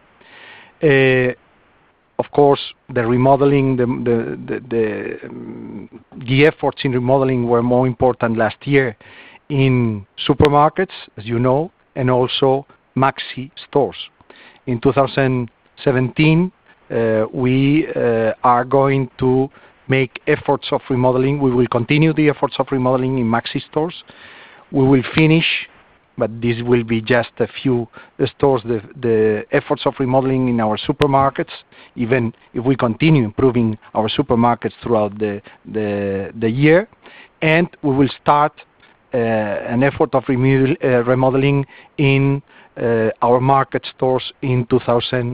Uh, of course, the remodeling, the the the, the, um, the efforts in remodeling were more important last year in supermarkets, as you know, and also Maxi stores. In two thousand seventeen, uh, we uh, are going to make efforts of remodeling. We will continue the efforts of remodeling in Maxi stores. We will finish, but this will be just a few stores, the, the efforts of remodeling in our supermarkets, even if we continue improving our supermarkets throughout the, the, the year. And we will start uh, an effort of remodel, uh, remodeling in Uh, our market stores in two thousand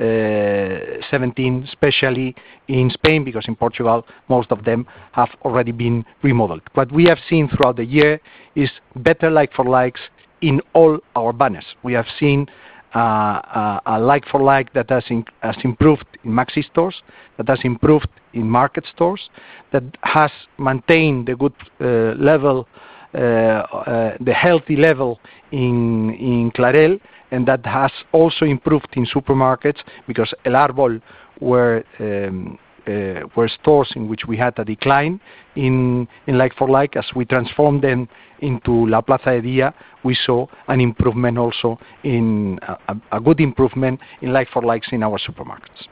seventeen, especially in Spain, because in Portugal most of them have already been remodeled. What we have seen throughout the year is better like-for-likes in all our banners. We have seen uh, a, a like-for-like that has, in, has improved in Maxi stores, that has improved in market stores, that has maintained the good uh, level Uh, uh, the healthy level in in Clarel, and that has also improved in supermarkets, because El Árbol were um, uh, were stores in which we had a decline in in like for like. As we transformed them into La Plaza de Dia, we saw an improvement also in a, a good improvement in like for likes in our supermarkets.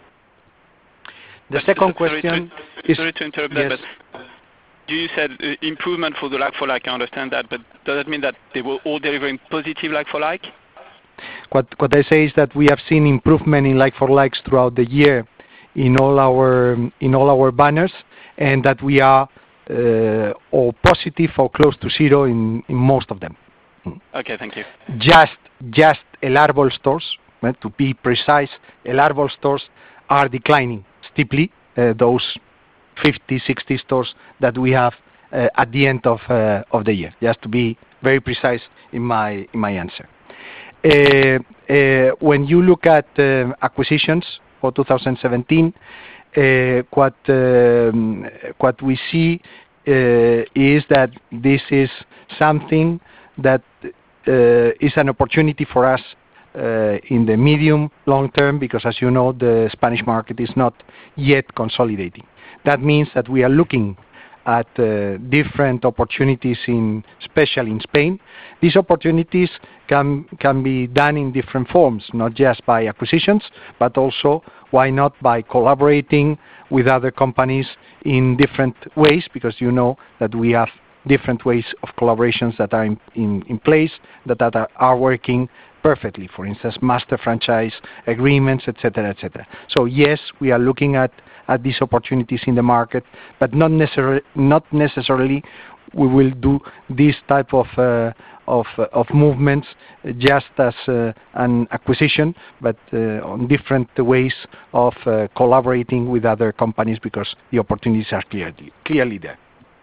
The second sorry question to, is sorry to interrupt yes. that, but you said uh, improvement for the like-for-like. I understand that, but does that mean that they were all delivering positive like-for-like? What what I say is that we have seen improvement in like-for-likes throughout the year in all our in all our banners, and that we are uh, or positive or close to zero in, in most of them. Okay, thank you. Just just El Árbol stores, uh, to be precise, El Árbol stores are declining steeply. Uh, those fifty, sixty stores that we have uh, at the end of uh, of the year. Just to be very precise in my in my answer. Uh, uh, when you look at uh, acquisitions for two thousand seventeen, uh, what um, what we see uh, is that this is something that uh, is an opportunity for us uh, in the medium long term, because as you know, the Spanish market is not yet consolidating. That means that we are looking at uh, different opportunities, in, especially in Spain. These opportunities can, can be done in different forms, not just by acquisitions, but also, why not, by collaborating with other companies in different ways, because you know that we have different ways of collaborations that are in, in, in place, that, that are, are working perfectly. For instance, master franchise agreements, et cetera, et cetera. So yes, we are looking at, at these opportunities in the market, but not necessarily, not necessarily we will do this type of uh, of, uh, of movements just as uh, an acquisition, but uh, on different ways of uh, collaborating with other companies, because the opportunities are clearly clearly there.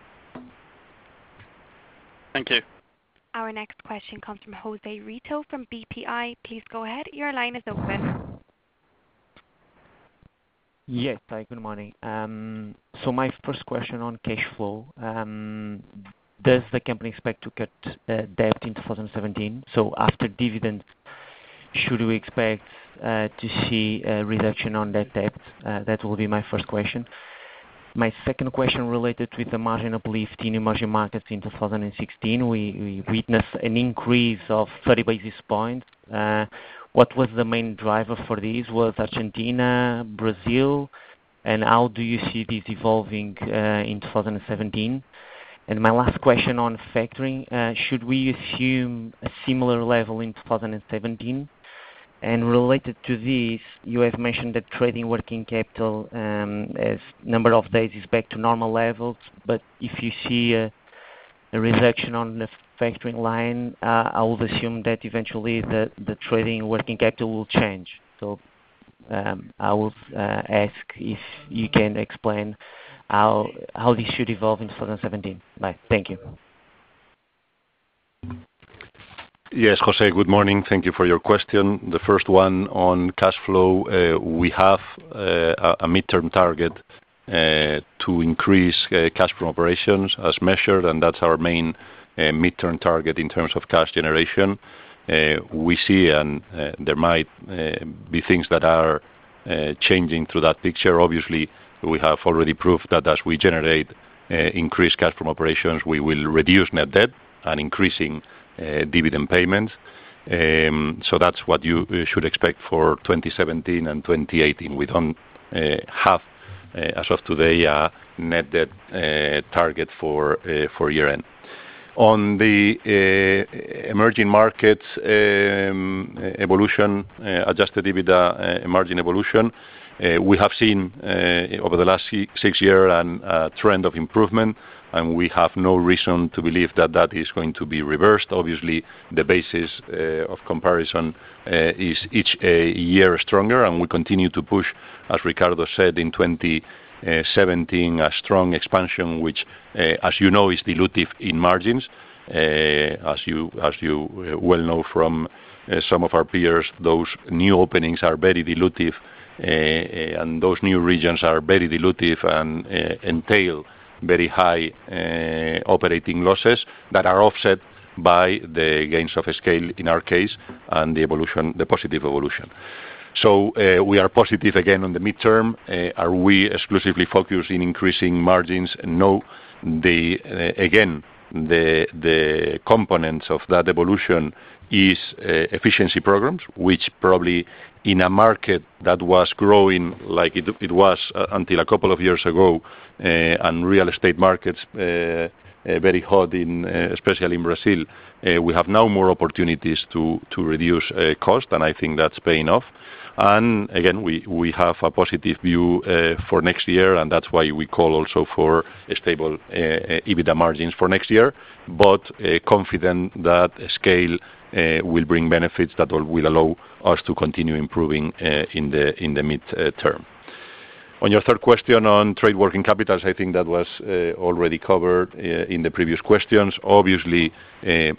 Thank you. Our next question comes from Jose Rito from B P I. Please go ahead. Your line is open. Yes. Hi, good morning. Um, so my first question on cash flow. Um, does the company expect to cut uh, debt in two thousand seventeen? So after dividends, should we expect uh, to see a reduction on that debt? Uh, that will be my first question. My second question related with the margin uplift in emerging markets in two thousand sixteen. We, we witnessed an increase of thirty basis points. Uh, what was the main driver for this? Was Argentina, Brazil, and how do you see this evolving uh, in two thousand seventeen? And my last question on factoring, uh, should we assume a similar level in two thousand seventeen? And related to this, you have mentioned that trading working capital um, as number of days is back to normal levels, but if you see a, a reduction on the factoring line, uh, I would assume that eventually the, the trading working capital will change. So um, I would uh, ask if you can explain how how this should evolve in two thousand seventeen. Bye. Thank you. Yes, Jose, good morning. Thank you for your question. The first one on cash flow, uh, we have uh, a midterm target uh, to increase uh, cash from operations as measured, and that's our main uh, midterm target in terms of cash generation. Uh, we see, and uh, there might uh, be things that are uh, changing through that picture. Obviously, we have already proved that as we generate uh, increased cash from operations, we will reduce net debt and increasing Uh, dividend payments. Um, so that's what you uh, should expect for twenty seventeen and twenty eighteen. We don't uh, have, uh, as of today, a net debt uh, target for uh, for year end. On the uh, emerging markets um, evolution, uh, adjusted EBITDA uh, margin evolution, uh, we have seen uh, over the last six years a trend of improvement, and we have no reason to believe that that is going to be reversed. Obviously, the basis uh, of comparison uh, is each uh, year stronger, and we continue to push, as Ricardo said, in twenty seventeen, a strong expansion, which, uh, as you know, is dilutive in margins. Uh, as you as you uh, well know from uh, some of our peers, those new openings are very dilutive, uh, and those new regions are very dilutive and uh, entail very high uh, operating losses that are offset by the gains of scale in our case and the evolution, the positive evolution. So uh, we are positive again on the midterm. Uh, are we exclusively focused in increasing margins? No. The uh, again the the components of that evolution is uh, efficiency programs, which probably in a market that was growing like it, it was uh, until a couple of years ago, uh, and real estate markets uh, uh, very hot, in, uh, especially in Brazil, uh, we have now more opportunities to, to reduce uh, cost, and I think that's paying off. And again, we, we have a positive view uh, for next year, and that's why we call also for stable uh, EBITDA margins for next year, but uh, confident that scale uh, will bring benefits that will, will allow us to continue improving uh, in the in the mid-term. On your third question on trade working capitals, I think that was uh, already covered uh, in the previous questions. Obviously, uh,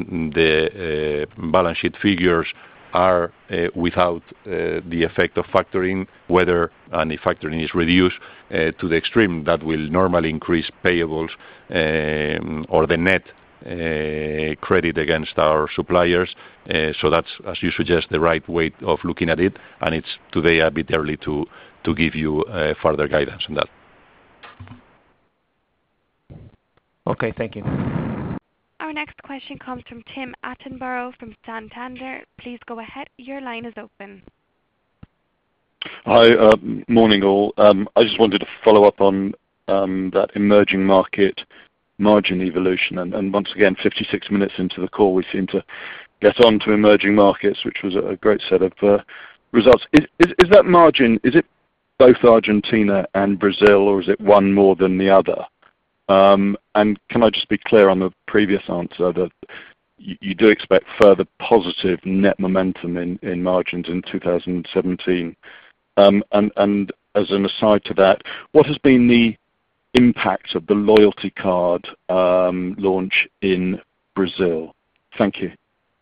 the uh, balance sheet figures are uh, without uh, the effect of factoring, whether and if factoring is reduced uh, to the extreme, that will normally increase payables um, or the net uh, credit against our suppliers. Uh, so that's, as you suggest, the right way of looking at it, and it's today a bit early to, to give you uh, further guidance on that. Okay, thank you. Our next question comes from Tim Attenborough from Santander. Please go ahead. Your line is open. Hi, uh, morning all. Um, I just wanted to follow up on um, that emerging market margin evolution, and, and once again, fifty-six minutes into the call, we seem to get on to emerging markets, which was a great set of uh, results. Is, is, is that margin, is it both Argentina and Brazil, or is it one more than the other? Um, and can I just be clear on the previous answer that you, you do expect further positive net momentum in, in margins in two thousand seventeen? Um, and, and as an aside to that, what has been the impact of the loyalty card um, launch in Brazil? Thank you.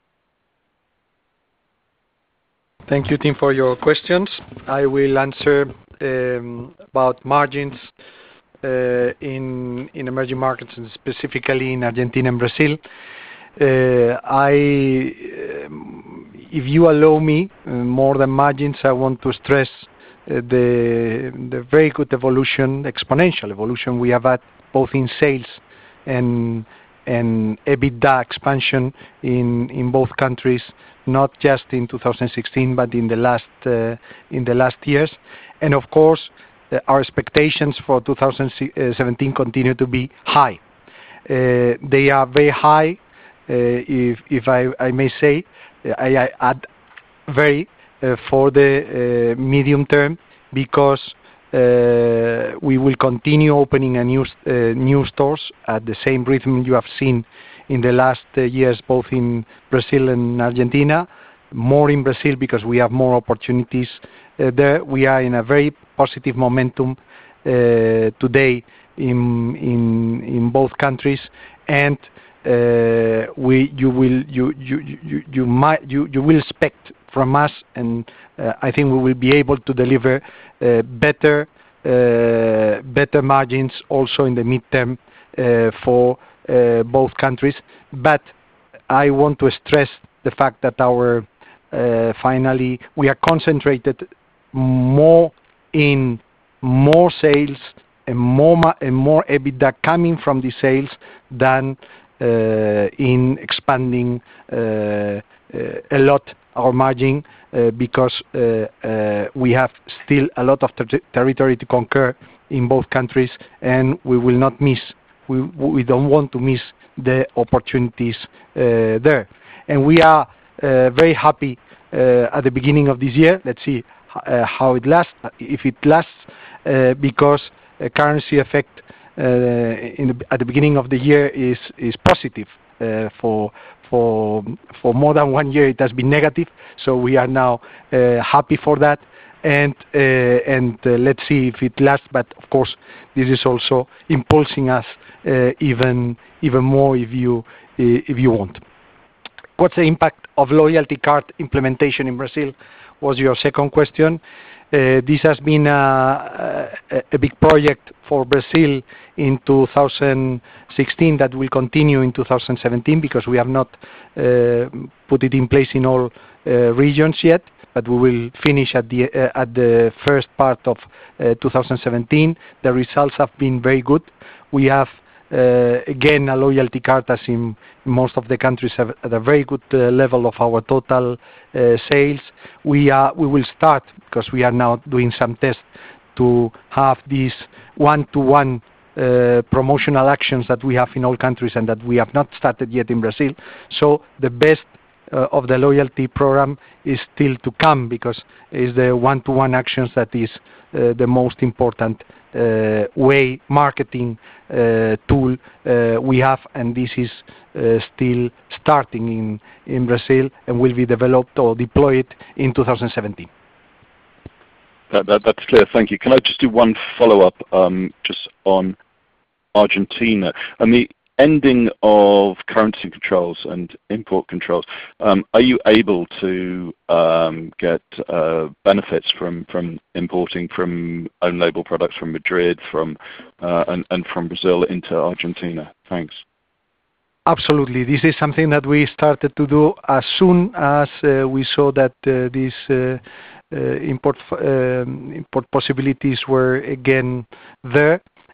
Thank you, Tim, for your questions. I will answer um, about margins uh, in in emerging markets, and specifically in Argentina and Brazil. Uh, I, um, if you allow me, uh, more than margins, I want to stress uh, the the very good evolution, exponential evolution we have had both in sales and and EBITDA expansion in in both countries, not just in two thousand sixteen, but in the last uh, in the last years. And of course, uh, our expectations for two thousand seventeen continue to be high. Uh, they are very high. Uh, if if I, I may say, I, I add very uh, for the uh, medium term, because uh, we will continue opening a new uh, new stores at the same rhythm you have seen in the last uh, years, both in Brazil and Argentina. More in Brazil because we have more opportunities uh, there. We are in a very positive momentum uh, today in in in both countries, and Uh, we you will you you you you might you you will expect from us, and uh, I think we will be able to deliver uh, better uh, better margins also in the midterm uh, for uh, both countries. But I want to stress the fact that our uh, finally we are concentrated more in more sales and more and more EBITDA coming from the sales than Uh, in expanding uh, uh, a lot our margin, uh, because uh, uh, we have still a lot of ter territory to conquer in both countries, and we will not miss, we, we don't want to miss the opportunities uh, there. And we are uh, very happy uh, at the beginning of this year. Let's see uh, how it lasts, if it lasts, uh, because a currency effect Uh, in the, at the beginning of the year is is positive. Uh, for for for more than one year it has been negative, so we are now uh, happy for that, and uh, and uh, let's see if it lasts. But of course, this is also impulsing us uh, even even more, if you if you want. What's the impact of loyalty card implementation in Brazil? Was your second question. Uh, this has been a, a, a big project for Brazil in two thousand sixteen that will continue in two thousand seventeen, because we have not uh, put it in place in all uh, regions yet, but we will finish at the uh, at the first part of uh, two thousand seventeen. The results have been very good. We have uh, again a loyalty card, as in most of the countries, have at a very good uh, level of our total uh, sales. We are we will start, because we are now doing some tests, to have these one-to-one uh, promotional actions that we have in all countries and that we have not started yet in Brazil. So the best uh, of the loyalty program is still to come, because it's the one-to-one actions that is uh, the most important uh, way, marketing uh, tool uh, we have, and this is uh, still starting in, in Brazil and will be developed or deployed in two thousand seventeen. That, that, that's clear. Thank you. Can I just do one follow-up um, just on Argentina and the ending of currency controls and import controls? Um, are you able to um, get uh, benefits from, from importing from own label products from Madrid, from uh, and, and from Brazil into Argentina? Thanks. Absolutely. This is something that we started to do as soon as uh, we saw that uh, this uh, Uh, import um, import possibilities were again there,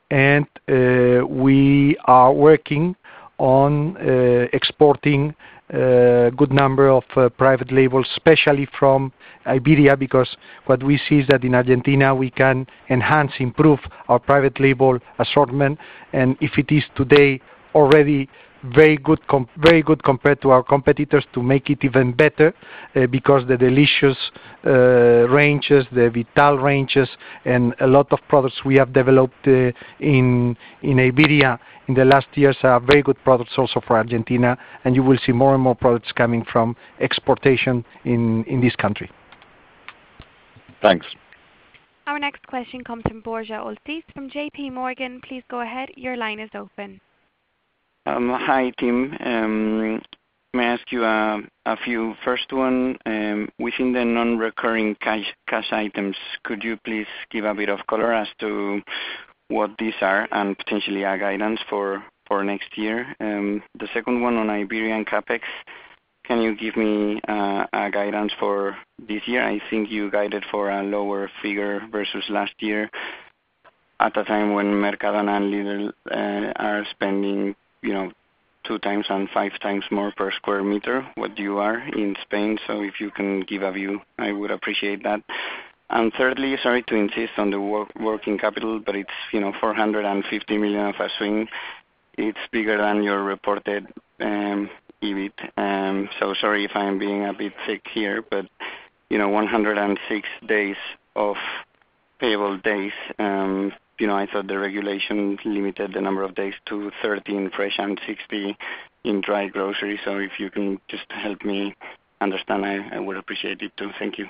and uh, we are working on uh, exporting a good number of uh, private labels, especially from Iberia, because what we see is that in Argentina we can enhance, improve our private label assortment, and if it is today already very good, com very good compared to our competitors, to make it even better, uh, because the delicious uh, ranges, the Vital ranges, and a lot of products we have developed uh, in in Iberia in the last years are very good products also for Argentina, and you will see more and more products coming from exportation in in this country. Thanks. Our next question comes from Borja Oltis from J P Morgan. Please go ahead. Your line is open. Um, hi, team. Um, may I ask you a, a few? First one, um, within the non-recurring cash, cash items, could you please give a bit of color as to what these are and potentially a guidance for, for next year? Um, the second one on Iberian CapEx, can you give me uh, a guidance for this year? I think you guided for a lower figure versus last year at a time when Mercadona and Lidl uh, are spending, you know, two times and five times more per square meter what you are in Spain. So if you can give a view, I would appreciate that. And thirdly, sorry to insist on the work, working capital, but it's, you know, four hundred fifty million of a swing. It's bigger than your reported um, E B I T. Um, so sorry if I'm being a bit thick here, but, you know, one hundred six days of payable days. Um, You know, I thought the regulation limited the number of days to thirty in fresh and sixty in dry grocery. So if you can just help me understand, I, I would appreciate it too. Thank you.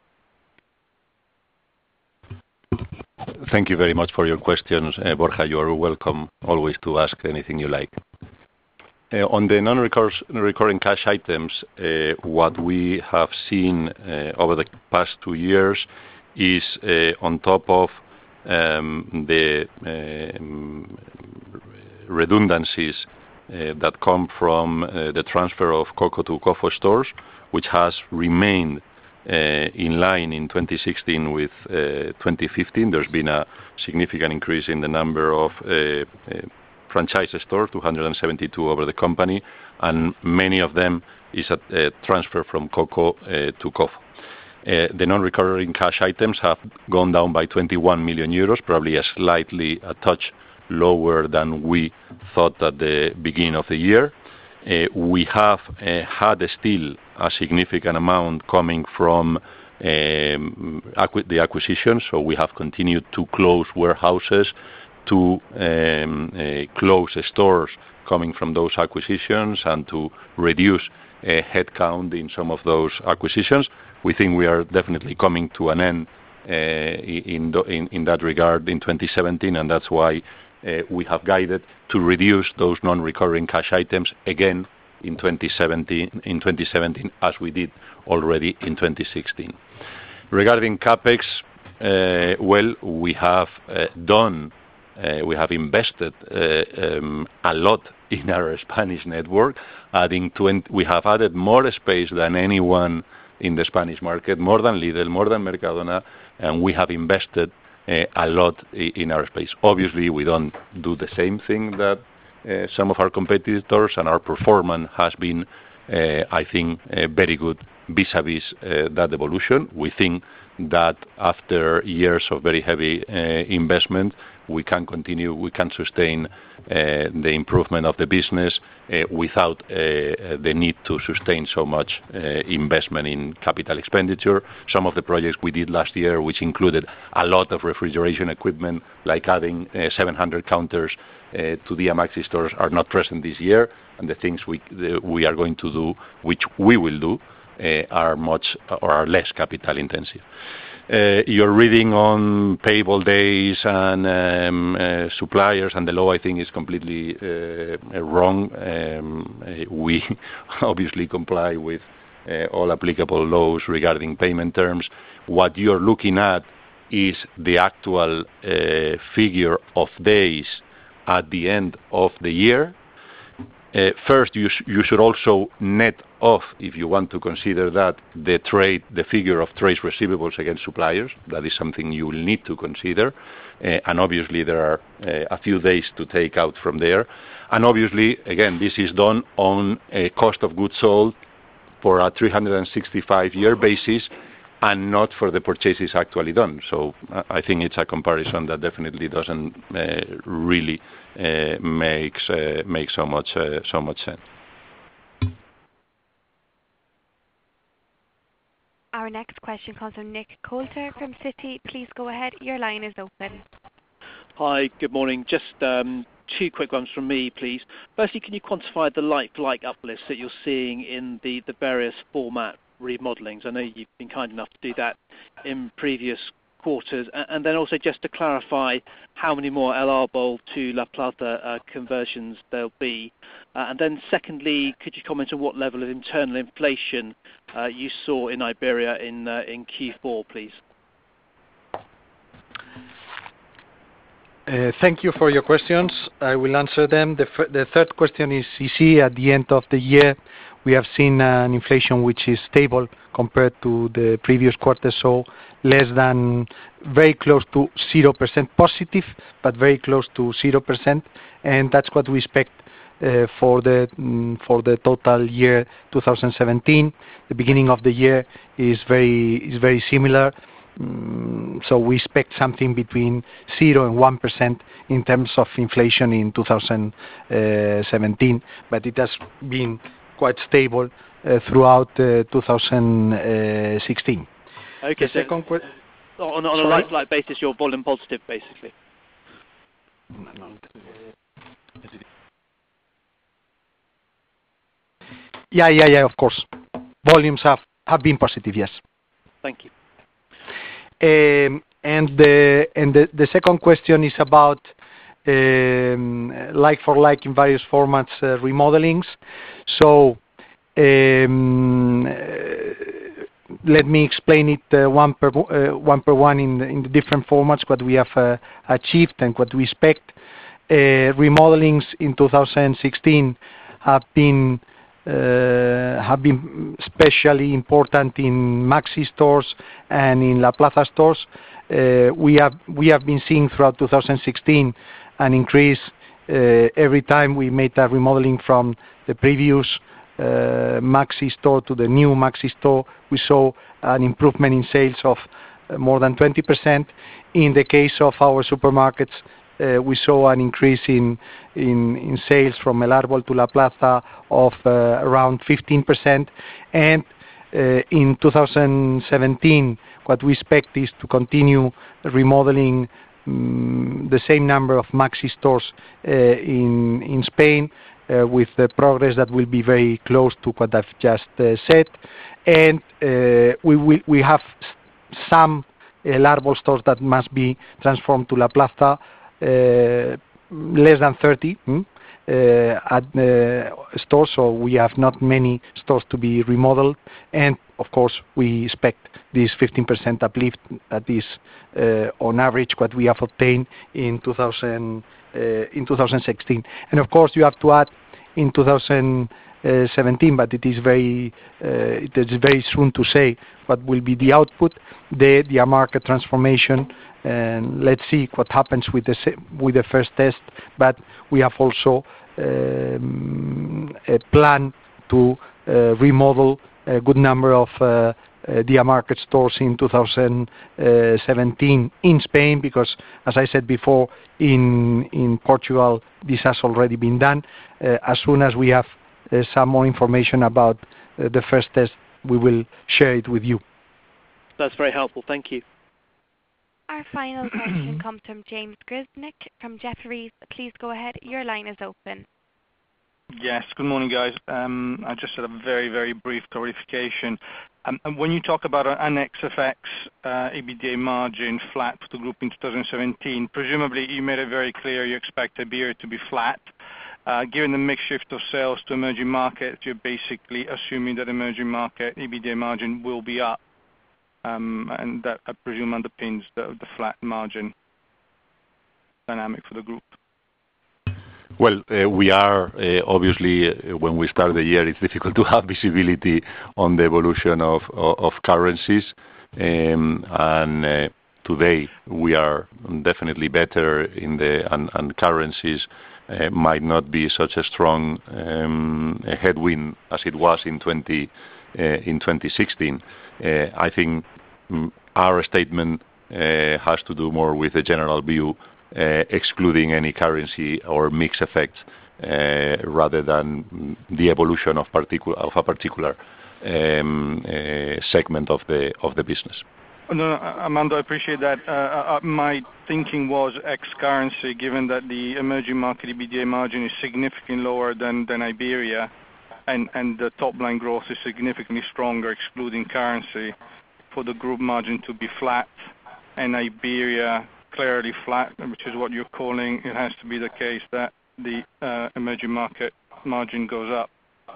Thank you very much for your questions, uh, Borja. You are welcome always to ask anything you like. Uh, on the non-recurring cash items, uh, what we have seen uh, over the past two years is uh, on top of Um, the um, redundancies uh, that come from uh, the transfer of Coco to Cofo stores, which has remained uh, in line in twenty sixteen with uh, twenty fifteen. There's been a significant increase in the number of uh, uh, franchise stores, two hundred seventy-two over the company, and many of them is a, a transfer from Coco uh, to Cofo. Uh, the non-recurring cash items have gone down by twenty-one million euros, probably a slightly a touch lower than we thought at the beginning of the year. Uh, we have uh, had still a significant amount coming from um, acqu the acquisition, so we have continued to close warehouses, to um, uh, close stores coming from those acquisitions, and to reduce uh, headcount in some of those acquisitions. We think we are definitely coming to an end uh, in, in, in that regard in twenty seventeen, and that's why uh, we have guided to reduce those non-recurring cash items again in twenty seventeen, in twenty seventeen, as we did already in twenty sixteen. Regarding CapEx, uh, well, we have uh, done, uh, we have invested uh, um, a lot in our Spanish network. Adding twenty, we have added more space than anyone in the Spanish market, more than Lidl, more than Mercadona, and we have invested uh, a lot in our space. Obviously, we don't do the same thing that uh, some of our competitors, and our performance has been, uh, I think, uh, very good vis-a-vis uh, that evolution. We think that after years of very heavy uh, investment, we can continue, we can sustain uh, the improvement of the business uh, without uh, the need to sustain so much uh, investment in capital expenditure. Some of the projects we did last year, which included a lot of refrigeration equipment, like adding uh, seven hundred counters uh, to the Maxi stores, are not present this year, and the things we, the, we are going to do, which we will do, uh, are much or are less capital intensive. Uh, you're reading on payable days and um, uh, suppliers, and the law, I think, is completely uh, wrong. Um, uh, we obviously comply with uh, all applicable laws regarding payment terms. What you're looking at is the actual uh, figure of days at the end of the year. Uh, first, you, sh you should also net off, if you want to consider that, the trade, the figure of trade receivables against suppliers. That is something you will need to consider. Uh, and obviously, there are uh, a few days to take out from there. And obviously, again, this is done on a cost of goods sold for a three hundred sixty-five year basis, and not for the purchases actually done. So uh, I think it's a comparison that definitely doesn't uh, really uh, makes uh, make so much uh, so much sense. Our next question comes from Nick Coulter from Citi. Please go ahead. Your line is open. Hi, good morning. Just um, two quick ones from me, please. Firstly, can you quantify the like-for-like uplifts that you're seeing in the, the various format remodelings? I know you've been kind enough to do that in previous quarters. And, and then also just to clarify how many more El Árbol to La Plata uh, conversions there'll be. Uh, and then secondly, could you comment on what level of internal inflation uh, you saw in Iberia in, uh, in Q four, please? Uh, thank you for your questions. I will answer them. The, f the third question is easy. At the end of the year, we have seen an inflation which is stable compared to the previous quarter, so less than, very close to zero percent positive, but very close to zero percent, and that's what we expect uh, for the mm, for the total year two thousand seventeen. The beginning of the year is very is very similar. So we expect something between zero and one percent in terms of inflation in two thousand seventeen, but it has been quite stable uh, throughout uh, two thousand sixteen. Okay, so on, on a like-for-like basis, you're volume positive, basically. Yeah, yeah, yeah. Of course, volumes have have been positive. Yes. Thank you. Um, and the and the, the second question is about um, like for like in various formats uh, remodelings. So um, uh, let me explain it uh, one per uh, one per one in the, in the different formats what we have uh, achieved and what we expect. Uh, remodelings in two thousand sixteen have been. Uh, have been especially important in Maxi stores and in La Plaza stores. Uh, we have we have been seeing throughout two thousand sixteen an increase uh, every time we made a remodeling from the previous uh, Maxi store to the new Maxi store. We saw an improvement in sales of uh, more than twenty percent. In the case of our supermarkets, Uh, we saw an increase in, in, in sales from El Árbol to La Plaza of uh, around fifteen percent. And uh, in two thousand seventeen, what we expect is to continue remodeling um, the same number of Maxi stores uh, in, in Spain, uh, with the progress that will be very close to what I've just uh, said. And uh, we, will, we have some El Árbol stores that must be transformed to La Plaza. Uh, less than thirty hmm, uh, at uh, stores, so we have not many stores to be remodeled, and of course we expect this fifteen percent uplift that is uh, on average what we have obtained in two thousand, uh, in two thousand sixteen. And of course you have to add in two thousand seventeen, but it is very uh, it is very soon to say what will be the output, the the market transformation. And let's see what happens with the with the first test. But we have also um, a plan to uh, remodel a good number of uh, uh, Dia Market stores in two thousand seventeen in Spain, because, as I said before, in in Portugal this has already been done. Uh, as soon as we have uh, some more information about uh, the first test, we will share it with you. That's very helpful. Thank you. Our final question comes from James Grzinic from Jefferies. Please go ahead. Your line is open. Yes, good morning, guys. Um, I just had a very, very brief clarification. Um, and when you talk about an X F X uh, EBITDA margin flat for the group in two thousand seventeen, presumably you made it very clear you expect Iberia to be flat. Uh, given the mix shift of sales to emerging markets, you're basically assuming that emerging market EBITDA margin will be up. Um, and that, I presume, underpins the, the flat margin dynamic for the group. Well, uh, we are uh, obviously, uh, when we start the year, it's difficult to have visibility on the evolution of, of, of currencies. Um, and uh, today we are definitely better in the, and, and currencies uh, might not be such a strong um, a headwind as it was in, twenty, uh, in twenty sixteen. Uh, I think um, our statement uh, has to do more with a general view, Uh, excluding any currency or mix effects, uh, rather than the evolution of, particu- of a particular um, uh, segment of the of the business. No, no, Armando, I appreciate that. Uh, uh, my thinking was ex-currency, given that the emerging market EBITDA margin is significantly lower than, than Iberia, and, and the top-line growth is significantly stronger, excluding currency, for the group margin to be flat, and Iberia clearly flat, which is what you're calling. It has to be the case that the uh, emerging market margin goes up.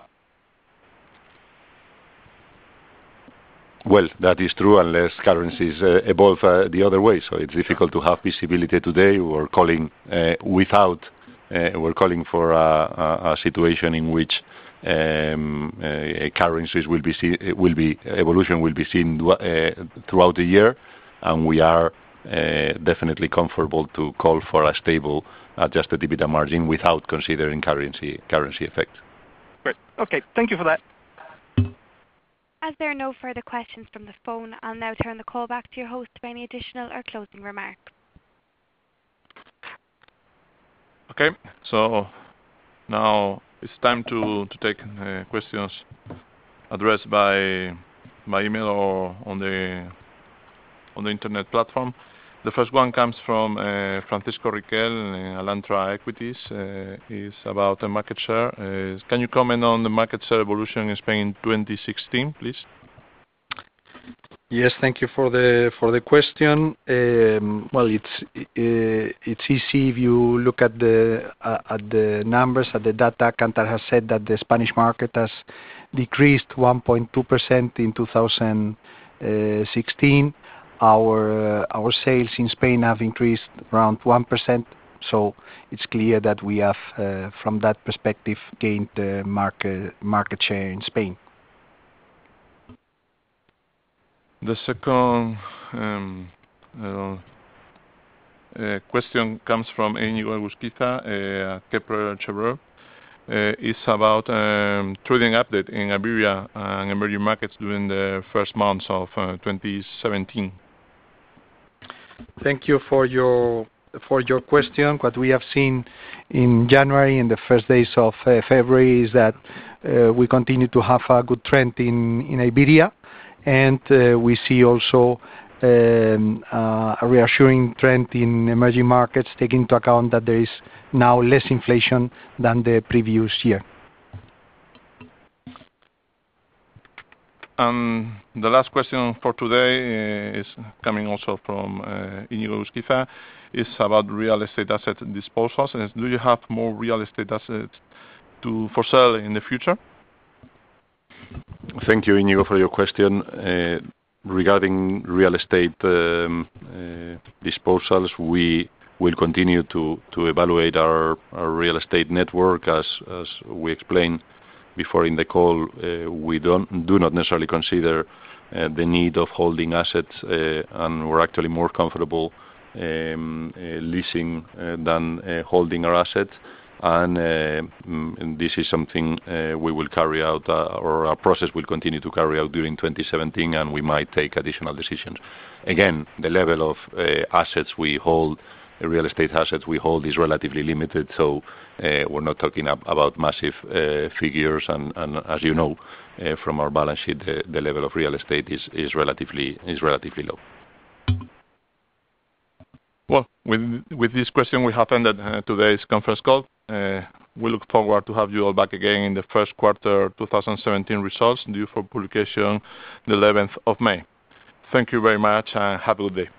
Well, that is true unless currencies uh, evolve uh, the other way. So it's difficult to have visibility today. We're calling uh, without. Uh, we're calling for a, a, a situation in which um, uh, currencies will be see, will be evolution will be seen uh, throughout the year, and we are uh, definitely comfortable to call for a stable adjusted EBITDA margin without considering currency currency effect. Great. Okay. Thank you for that. As there are no further questions from the phone, I'll now turn the call back to your host for any additional or closing remarks. Okay, so now it's time to, to take uh, questions addressed by by email or on the on the internet platform. The first one comes from uh, Francisco Riquel in Alantra Equities. Uh, is about the market share. Uh, can you comment on the market share evolution in Spain in twenty sixteen, please? Yes, thank you for the for the question. Um, well, it's uh, it's easy if you look at the uh, at the numbers, at the data. Kantar has said that the Spanish market has decreased one point two percent in two thousand sixteen. Our uh, our sales in Spain have increased around one percent. So it's clear that we have, uh, from that perspective, gained the market market share in Spain. The second um, uh, uh, question comes from Íñigo Egusquiza, uh, Kepler Cheuvreux. Uh, it's about um, trading update in Iberia and emerging markets during the first months of uh, twenty seventeen. Thank you for your for your question. What we have seen in January and the first days of uh, February is that uh, we continue to have a good trend in, in Iberia, and uh, we see also um, uh, a reassuring trend in emerging markets, taking into account that there is now less inflation than the previous year. And the last question for today uh, is coming also from uh, Íñigo Egusquiza. It's about real estate asset disposals. And do you have more real estate assets to for sale in the future? Thank you, Íñigo, for your question. Uh, regarding real estate um, uh, disposals, we will continue to, to evaluate our, our real estate network. As, as we explained before in the call, uh, we don't do not necessarily consider uh, the need of holding assets, uh, and we're actually more comfortable um, uh, leasing uh, than uh, holding our assets. And, uh, and this is something uh, we will carry out, uh, or our process will continue to carry out during twenty seventeen, and we might take additional decisions. Again, the level of uh, assets we hold, uh, real estate assets we hold, is relatively limited, so uh, we're not talking ab about massive uh, figures. And, and as you know, uh, from our balance sheet, the, the level of real estate is, is relatively is relatively low. Well, with with this question, we have ended uh, today's conference call. Uh, we look forward to have you all back again in the first quarter twenty seventeen results, due for publication the eleventh of May. Thank you very much and have a good day.